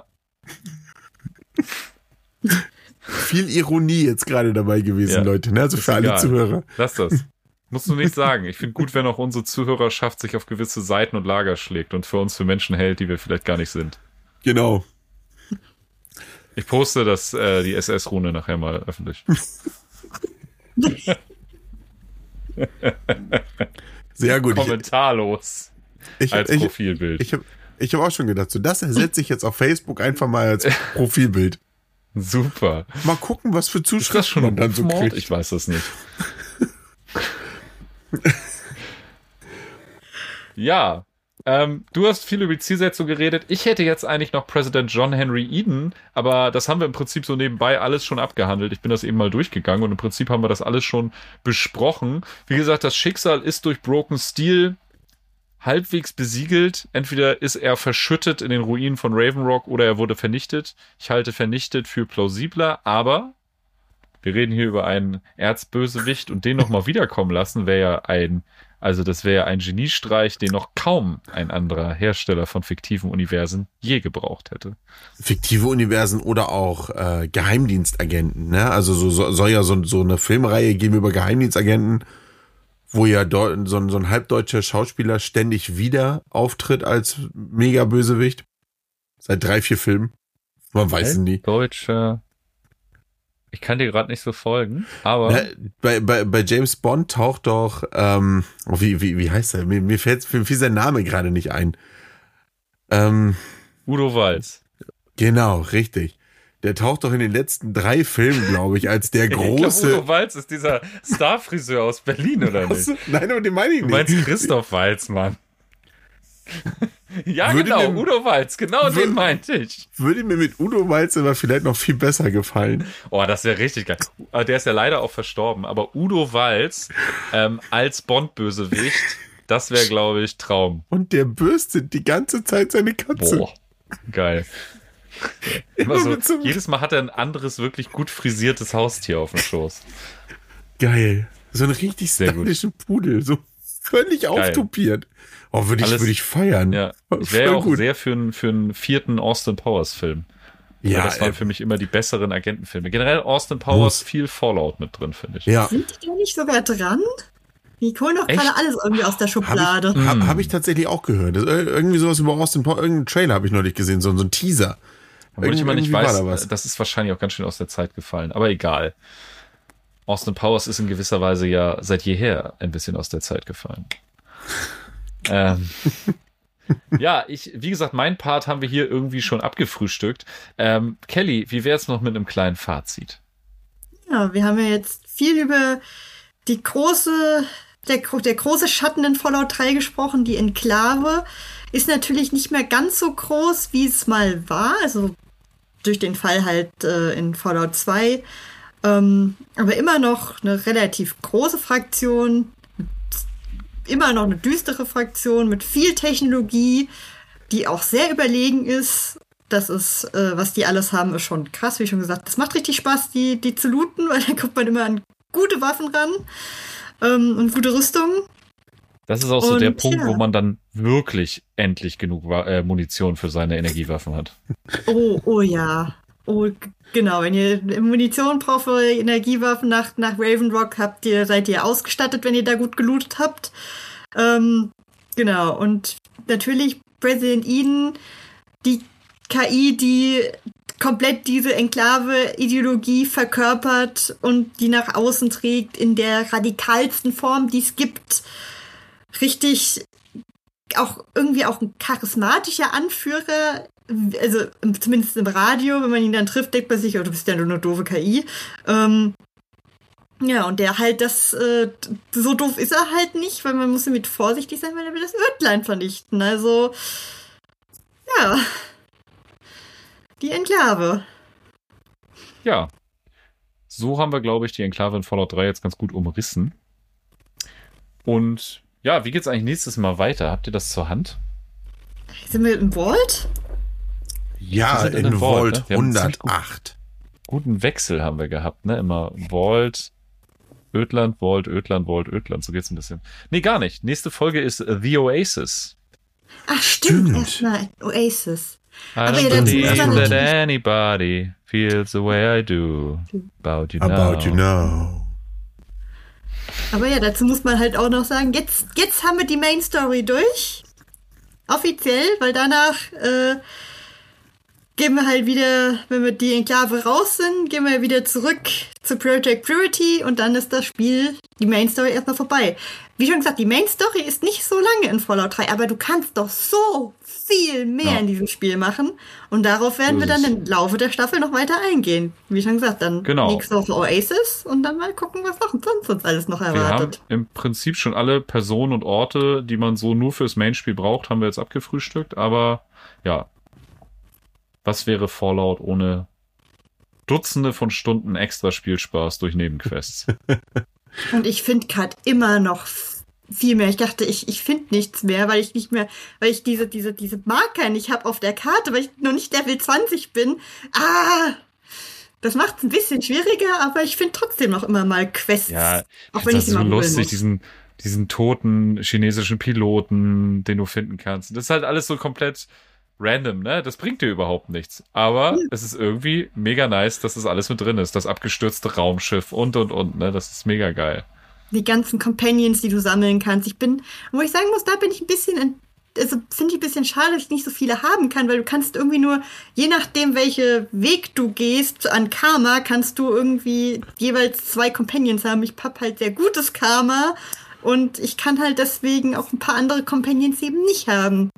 Speaker 2: Viel Ironie jetzt gerade dabei gewesen,
Speaker 3: ja.
Speaker 2: Leute, ne? Also
Speaker 3: ist
Speaker 2: für alle
Speaker 3: egal.
Speaker 2: Zuhörer.
Speaker 3: Lass das. Musst du nicht sagen. Ich finde gut, wenn auch unsere Zuhörerschaft sich auf gewisse Seiten und Lager schlägt und für uns für Menschen hält, die wir vielleicht gar nicht sind.
Speaker 2: Genau.
Speaker 3: Ich poste das, äh, die S S-Rune nachher mal öffentlich.
Speaker 2: Sehr gut.
Speaker 3: Kommentarlos.
Speaker 2: Ich,
Speaker 3: als
Speaker 2: ich,
Speaker 3: Profilbild.
Speaker 2: Ich habe ich hab auch schon gedacht, so das ersetze ich jetzt auf Facebook einfach mal als Profilbild.
Speaker 3: Super.
Speaker 2: Mal gucken, was für Zuschriften
Speaker 3: ist das schon
Speaker 2: man dann so kriegt.
Speaker 3: Ich weiß das nicht. Ja. Ähm, du hast viel über die Zielsetzung geredet. Ich hätte jetzt eigentlich noch Präsident John Henry Eden, aber das haben wir im Prinzip so nebenbei alles schon abgehandelt. Ich bin das eben mal durchgegangen und im Prinzip haben wir das alles schon besprochen. Wie gesagt, das Schicksal ist durch Broken Steel halbwegs besiegelt. Entweder ist er verschüttet in den Ruinen von Raven Rock oder er wurde vernichtet. Ich halte vernichtet für plausibler, aber wir reden hier über einen Erzbösewicht und den nochmal wiederkommen lassen, wäre ja ein Also das wäre ein Geniestreich, den noch kaum ein anderer Hersteller von fiktiven Universen je gebraucht hätte.
Speaker 2: Fiktive Universen oder auch äh, Geheimdienstagenten, ne? Also so, so soll ja so, so eine Filmreihe geben über Geheimdienstagenten, wo ja dort so, so ein halbdeutscher Schauspieler ständig wieder auftritt als Mega-Bösewicht. Seit drei, vier Filmen. Man weiß es nie.
Speaker 3: Deutscher. Ich kann dir gerade nicht so folgen, aber
Speaker 2: Na, bei, bei, bei James Bond taucht doch, ähm, oh, wie, wie, wie heißt er? Mir, mir fällt mir fiel sein Name gerade nicht ein. Ähm,
Speaker 3: Udo Walz.
Speaker 2: Genau, richtig. Der taucht doch in den letzten drei Filmen, glaube ich, als der
Speaker 3: Ich glaube,
Speaker 2: große...
Speaker 3: Udo Walz ist dieser Starfriseur aus Berlin, oder nicht?
Speaker 2: Achso, nein, aber den meine ich
Speaker 3: Du
Speaker 2: nicht.
Speaker 3: meinst Christoph Walz, Mann. Ja,
Speaker 2: Würde
Speaker 3: genau,
Speaker 2: mir-
Speaker 3: Udo Walz, genau
Speaker 2: Würde-
Speaker 3: den meinte ich.
Speaker 2: Würde mir mit Udo Walz aber vielleicht noch viel besser gefallen.
Speaker 3: Oh, das wäre richtig geil. Äh, Der ist ja leider auch verstorben, aber Udo Walz ähm, als Bond-Bösewicht, das wäre, glaube ich, Traum.
Speaker 2: Und der bürstet die ganze Zeit seine Katze.
Speaker 3: Boah, geil. Immer
Speaker 2: Immer
Speaker 3: so,
Speaker 2: mit so einem-
Speaker 3: jedes Mal hat er ein anderes, wirklich gut frisiertes Haustier auf dem Schoß.
Speaker 2: Geil. So einen richtig
Speaker 3: Sehr gut.
Speaker 2: stylischen Pudel. So völlig auftopiert. Oh, würde ich,
Speaker 3: Alles-
Speaker 2: würde ich feiern.
Speaker 3: Ja, ich wäre ja
Speaker 2: Voll
Speaker 3: auch
Speaker 2: gut.
Speaker 3: sehr für, einen- für einen vierten Austin Powers Film.
Speaker 2: Ja,
Speaker 3: Ja, das waren
Speaker 2: äh,
Speaker 3: für mich immer die besseren Agentenfilme. Generell Austin Powers,
Speaker 2: Muss.
Speaker 3: viel Fallout mit drin, finde ich.
Speaker 2: ja.
Speaker 4: Sind die da nicht sogar dran? Die holen doch
Speaker 3: Echt?
Speaker 4: gerade alles irgendwie aus der
Speaker 2: Habe
Speaker 4: Schublade.
Speaker 2: ich, hab,
Speaker 3: Hm.
Speaker 2: hab ich tatsächlich auch gehört. Das, äh, irgendwie sowas über Austin Powers, irgendeinen Trailer habe ich neulich gesehen, so, so ein Teaser.
Speaker 3: Obwohl ich immer nicht
Speaker 2: Irgendwie war
Speaker 3: weiß,
Speaker 2: da was.
Speaker 3: das ist wahrscheinlich auch ganz schön aus der Zeit gefallen. Aber egal. Austin Powers ist in gewisser Weise ja seit jeher ein bisschen aus der Zeit gefallen. ähm, ja, ich, wie gesagt, mein Part haben wir hier irgendwie schon abgefrühstückt. Ähm, Kelly, wie wär's noch mit einem kleinen Fazit?
Speaker 4: Ja, wir haben ja jetzt viel über die große, der, gro- der große Schatten in Fallout drei gesprochen. Die Enklave ist natürlich nicht mehr ganz so groß, wie es mal war. Also durch den Fall halt äh, in Fallout zwei. Ähm, aber immer noch eine relativ große Fraktion. Immer noch eine düstere Fraktion mit viel Technologie, die auch sehr überlegen ist. Das ist, äh, was die alles haben, ist schon krass, wie schon gesagt. Das macht richtig Spaß, die, die zu looten, weil da kommt man immer an gute Waffen ran ähm, und gute Rüstungen.
Speaker 3: Das ist auch so
Speaker 4: Und
Speaker 3: der Punkt,
Speaker 4: ja.
Speaker 3: wo man dann wirklich endlich genug Wa- äh, Munition für seine Energiewaffen hat.
Speaker 4: Oh, oh ja. Oh, g- genau. Wenn ihr Munition braucht für eure Energiewaffen nach, nach Raven Rock, habt ihr, seid ihr ausgestattet, wenn ihr da gut gelootet habt. Ähm, genau. Und natürlich Resident Eden, die K I, die komplett diese Enklave-Ideologie verkörpert und die nach außen trägt in der radikalsten Form, die es gibt. Richtig, auch irgendwie auch ein charismatischer Anführer, also im- zumindest im Radio, wenn man ihn dann trifft, denkt man sich, oh, du bist ja nur eine doofe K I. Ähm, ja, und der halt das, äh, so doof ist er halt nicht, weil man muss damit vorsichtig sein, weil er will das Örtlein vernichten. Also, ja. Die Enklave.
Speaker 3: Ja. So haben wir, glaube ich, die Enklave in Fallout drei jetzt ganz gut umrissen. Und ja, wie geht's eigentlich nächstes Mal weiter? Habt ihr das zur Hand?
Speaker 4: Sind wir im Vault?
Speaker 2: Ja,
Speaker 3: Wir sind in
Speaker 2: in
Speaker 3: einem Vault,
Speaker 2: Vault
Speaker 3: ne? Wir haben einen ziemlich
Speaker 2: hundertacht.
Speaker 3: Guten Wechsel haben wir gehabt, ne? Immer Vault, Ödland, Vault, Ödland, Vault, Ödland. So geht's ein bisschen. Nee, gar nicht. Nächste Folge ist The Oasis.
Speaker 4: Ach, stimmt.
Speaker 2: Stimmt.
Speaker 4: Erstmal Oasis.
Speaker 3: I
Speaker 4: Aber
Speaker 3: don't
Speaker 4: ja, dazu
Speaker 3: believe
Speaker 2: muss man
Speaker 3: that
Speaker 4: natürlich-
Speaker 3: anybody feels the way I do about you now.
Speaker 2: About you know.
Speaker 4: Aber ja, dazu muss man halt auch noch sagen, jetzt, jetzt haben wir die Main Story durch. Offiziell, weil danach äh, gehen wir halt wieder, wenn wir die Enklave raus sind, gehen wir wieder zurück zu Project Purity und dann ist das Spiel, die Main Story erstmal vorbei. Wie schon gesagt, die Main Story ist nicht so lange in Fallout drei, aber du kannst doch so viel mehr
Speaker 3: Ja.
Speaker 4: in diesem Spiel machen und darauf werden
Speaker 3: So
Speaker 4: wir
Speaker 3: ist
Speaker 4: dann
Speaker 3: es.
Speaker 4: im Laufe der Staffel noch weiter eingehen. Wie schon gesagt, dann
Speaker 3: Genau.
Speaker 4: nächste Woche Oasis und dann mal gucken, was noch sonst uns alles noch
Speaker 3: Wir haben
Speaker 4: erwartet.
Speaker 3: im Prinzip schon alle Personen und Orte, die man so nur fürs Main-Spiel braucht, haben wir jetzt abgefrühstückt. Aber ja, was wäre Fallout ohne Dutzende von Stunden extra Spielspaß durch Nebenquests?
Speaker 4: Und ich finde gerade immer noch f- viel mehr. Ich dachte, ich, ich finde nichts mehr, weil ich nicht mehr, weil ich diese, diese, diese Marker nicht habe auf der Karte, weil ich noch nicht Level zwanzig bin. Ah! Das macht es ein bisschen schwieriger, aber ich finde trotzdem noch immer mal Quests.
Speaker 3: Ja,
Speaker 4: auch
Speaker 3: das
Speaker 4: wenn ich
Speaker 3: ist
Speaker 4: sie
Speaker 3: so
Speaker 4: mal holen
Speaker 3: lustig,
Speaker 4: muss.
Speaker 3: diesen, diesen toten chinesischen Piloten, den du finden kannst. Das ist halt alles so komplett random, ne? Das bringt dir überhaupt nichts. Aber es ist irgendwie mega nice, dass das alles mit drin ist. Das abgestürzte Raumschiff und, und, und, ne? Das ist mega geil.
Speaker 4: Die ganzen Companions, die du sammeln kannst. Ich bin, wo ich sagen muss, da bin ich ein bisschen, ent- also finde ich ein bisschen schade, dass ich nicht so viele haben kann, weil du kannst irgendwie nur, je nachdem, welche Weg du gehst an Karma, kannst du irgendwie jeweils zwei Companions haben. Ich hab halt sehr gutes Karma und ich kann halt deswegen auch ein paar andere Companions eben nicht haben.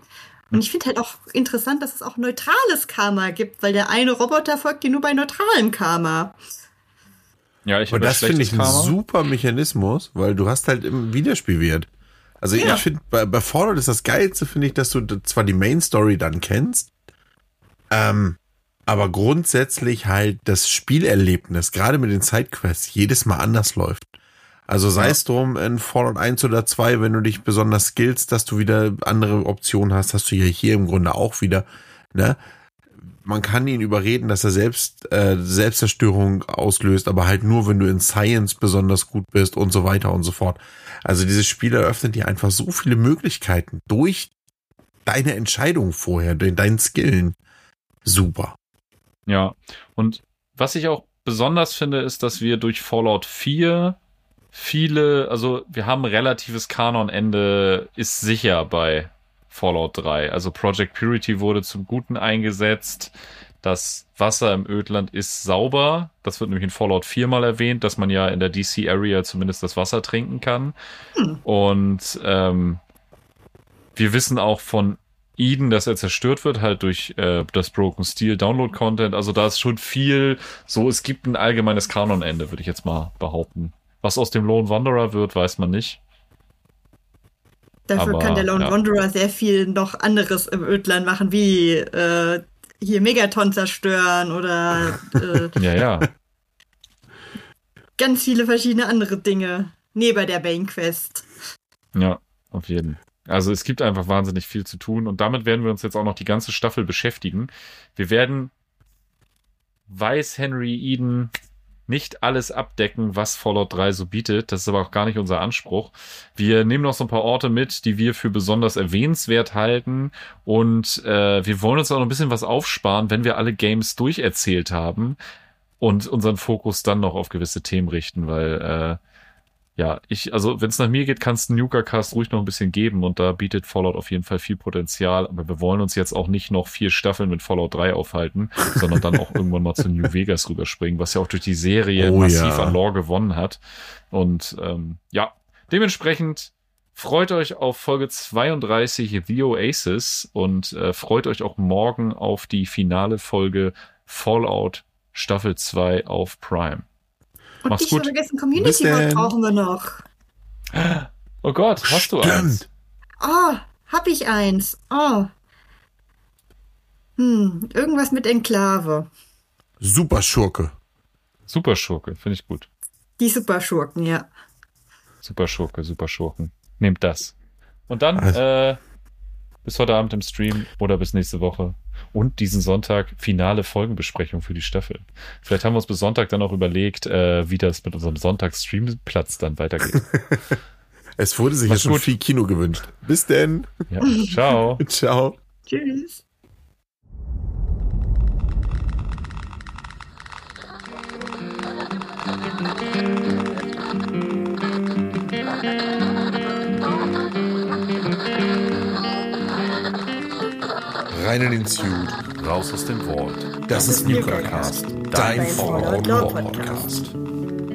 Speaker 4: Und ich finde halt auch interessant, dass es auch neutrales Karma gibt, weil der eine Roboter folgt dir nur bei neutralem Karma.
Speaker 3: Ja, ich
Speaker 2: Und das finde ich ein
Speaker 3: Karma.
Speaker 2: super Mechanismus, weil du hast halt im Wiederspielwert. Also
Speaker 4: Ja.
Speaker 2: ich finde, bei, bei Fallout ist das Geilste, finde ich, dass du d- zwar die Main Story dann kennst, ähm, aber grundsätzlich halt das Spielerlebnis, gerade mit den Sidequests, jedes Mal anders läuft. Also sei
Speaker 3: Ja.
Speaker 2: es drum in Fallout eins oder zwei, wenn du dich besonders skillst, dass du wieder andere Optionen hast, hast du ja hier im Grunde auch wieder, ne? Man kann ihn überreden, dass er selbst äh, Selbstzerstörung auslöst, aber halt nur, wenn du in Science besonders gut bist und so weiter und so fort. Also dieses Spiel eröffnet dir einfach so viele Möglichkeiten durch deine Entscheidung vorher, durch deinen Skillen. Super.
Speaker 3: Ja, und was ich auch besonders finde, ist, dass wir durch Fallout vier viele, also wir haben ein relatives Kanonende, ist sicher bei Fallout drei. Also Project Purity wurde zum Guten eingesetzt. Das Wasser im Ödland ist sauber. Das wird nämlich in Fallout vier mal erwähnt, dass man ja in der D C-Area zumindest das Wasser trinken kann. Hm. Und ähm, wir wissen auch von Eden, dass er zerstört wird, halt durch äh, das Broken Steel Download-Content. Also da ist schon viel so, es gibt ein allgemeines Kanonende, würde ich jetzt mal behaupten. Was aus dem Lone Wanderer wird, weiß man nicht.
Speaker 4: Dafür
Speaker 3: Aber,
Speaker 4: kann der Lone
Speaker 3: ja.
Speaker 4: Wanderer sehr viel noch anderes im Ödland machen, wie äh, hier Megaton zerstören oder äh,
Speaker 3: Ja, ja.
Speaker 4: ganz viele verschiedene andere Dinge neben der Main Quest.
Speaker 3: Ja, auf jeden Fall. Also es gibt einfach wahnsinnig viel zu tun und damit werden wir uns jetzt auch noch die ganze Staffel beschäftigen. Wir werden, weiß Henry Eden, nicht alles abdecken, was Fallout drei so bietet. Das ist aber auch gar nicht unser Anspruch. Wir nehmen noch so ein paar Orte mit, die wir für besonders erwähnenswert halten und äh, wir wollen uns auch noch ein bisschen was aufsparen, wenn wir alle Games durcherzählt haben und unseren Fokus dann noch auf gewisse Themen richten, weil äh, ja, ich, also wenn es nach mir geht, kann es einen Nuka-Cast ruhig noch ein bisschen geben und da bietet Fallout auf jeden Fall viel Potenzial, aber wir wollen uns jetzt auch nicht noch vier Staffeln mit Fallout drei aufhalten, sondern dann auch irgendwann mal zu New Vegas rüberspringen, was ja auch durch die Serie
Speaker 2: Oh
Speaker 3: massiv
Speaker 2: ja.
Speaker 3: an Lore gewonnen hat. Und ähm, ja, dementsprechend freut euch auf Folge zweiunddreißig The Oasis und äh, freut euch auch morgen auf die finale Folge Fallout Staffel zwei auf Prime.
Speaker 4: Und
Speaker 3: Mach's
Speaker 4: nicht
Speaker 3: gut.
Speaker 4: schon vergessen,
Speaker 2: Bis
Speaker 4: Community
Speaker 2: denn.
Speaker 4: Mode brauchen wir noch.
Speaker 3: Oh Gott, hast du eins?
Speaker 2: Stimmt.
Speaker 4: Oh, hab ich eins. Oh. Hm, irgendwas mit Enklave.
Speaker 2: Super Schurke.
Speaker 3: Super Schurke, finde ich gut.
Speaker 4: Die Superschurken, ja.
Speaker 3: Super Schurke, super Schurken. Nehmt das. Und dann
Speaker 2: Also-
Speaker 3: äh, bis heute Abend im Stream oder bis nächste Woche. Und diesen Sonntag finale Folgenbesprechung für die Staffel. Vielleicht haben wir uns bis Sonntag dann auch überlegt, äh, wie das mit unserem Sonntags-Streamplatz dann weitergeht.
Speaker 2: Es wurde sich
Speaker 3: Mach's
Speaker 2: ja schon
Speaker 3: gut.
Speaker 2: viel Kino gewünscht. Bis denn.
Speaker 3: Ja, ciao.
Speaker 2: Ciao.
Speaker 4: Tschüss.
Speaker 2: Rein in den Suit.
Speaker 1: Raus aus dem Vault.
Speaker 2: Das ist Nuka Cast. Dein
Speaker 4: Dein
Speaker 2: Fallout
Speaker 4: Fallout
Speaker 2: Lore
Speaker 4: Lore
Speaker 2: Podcast.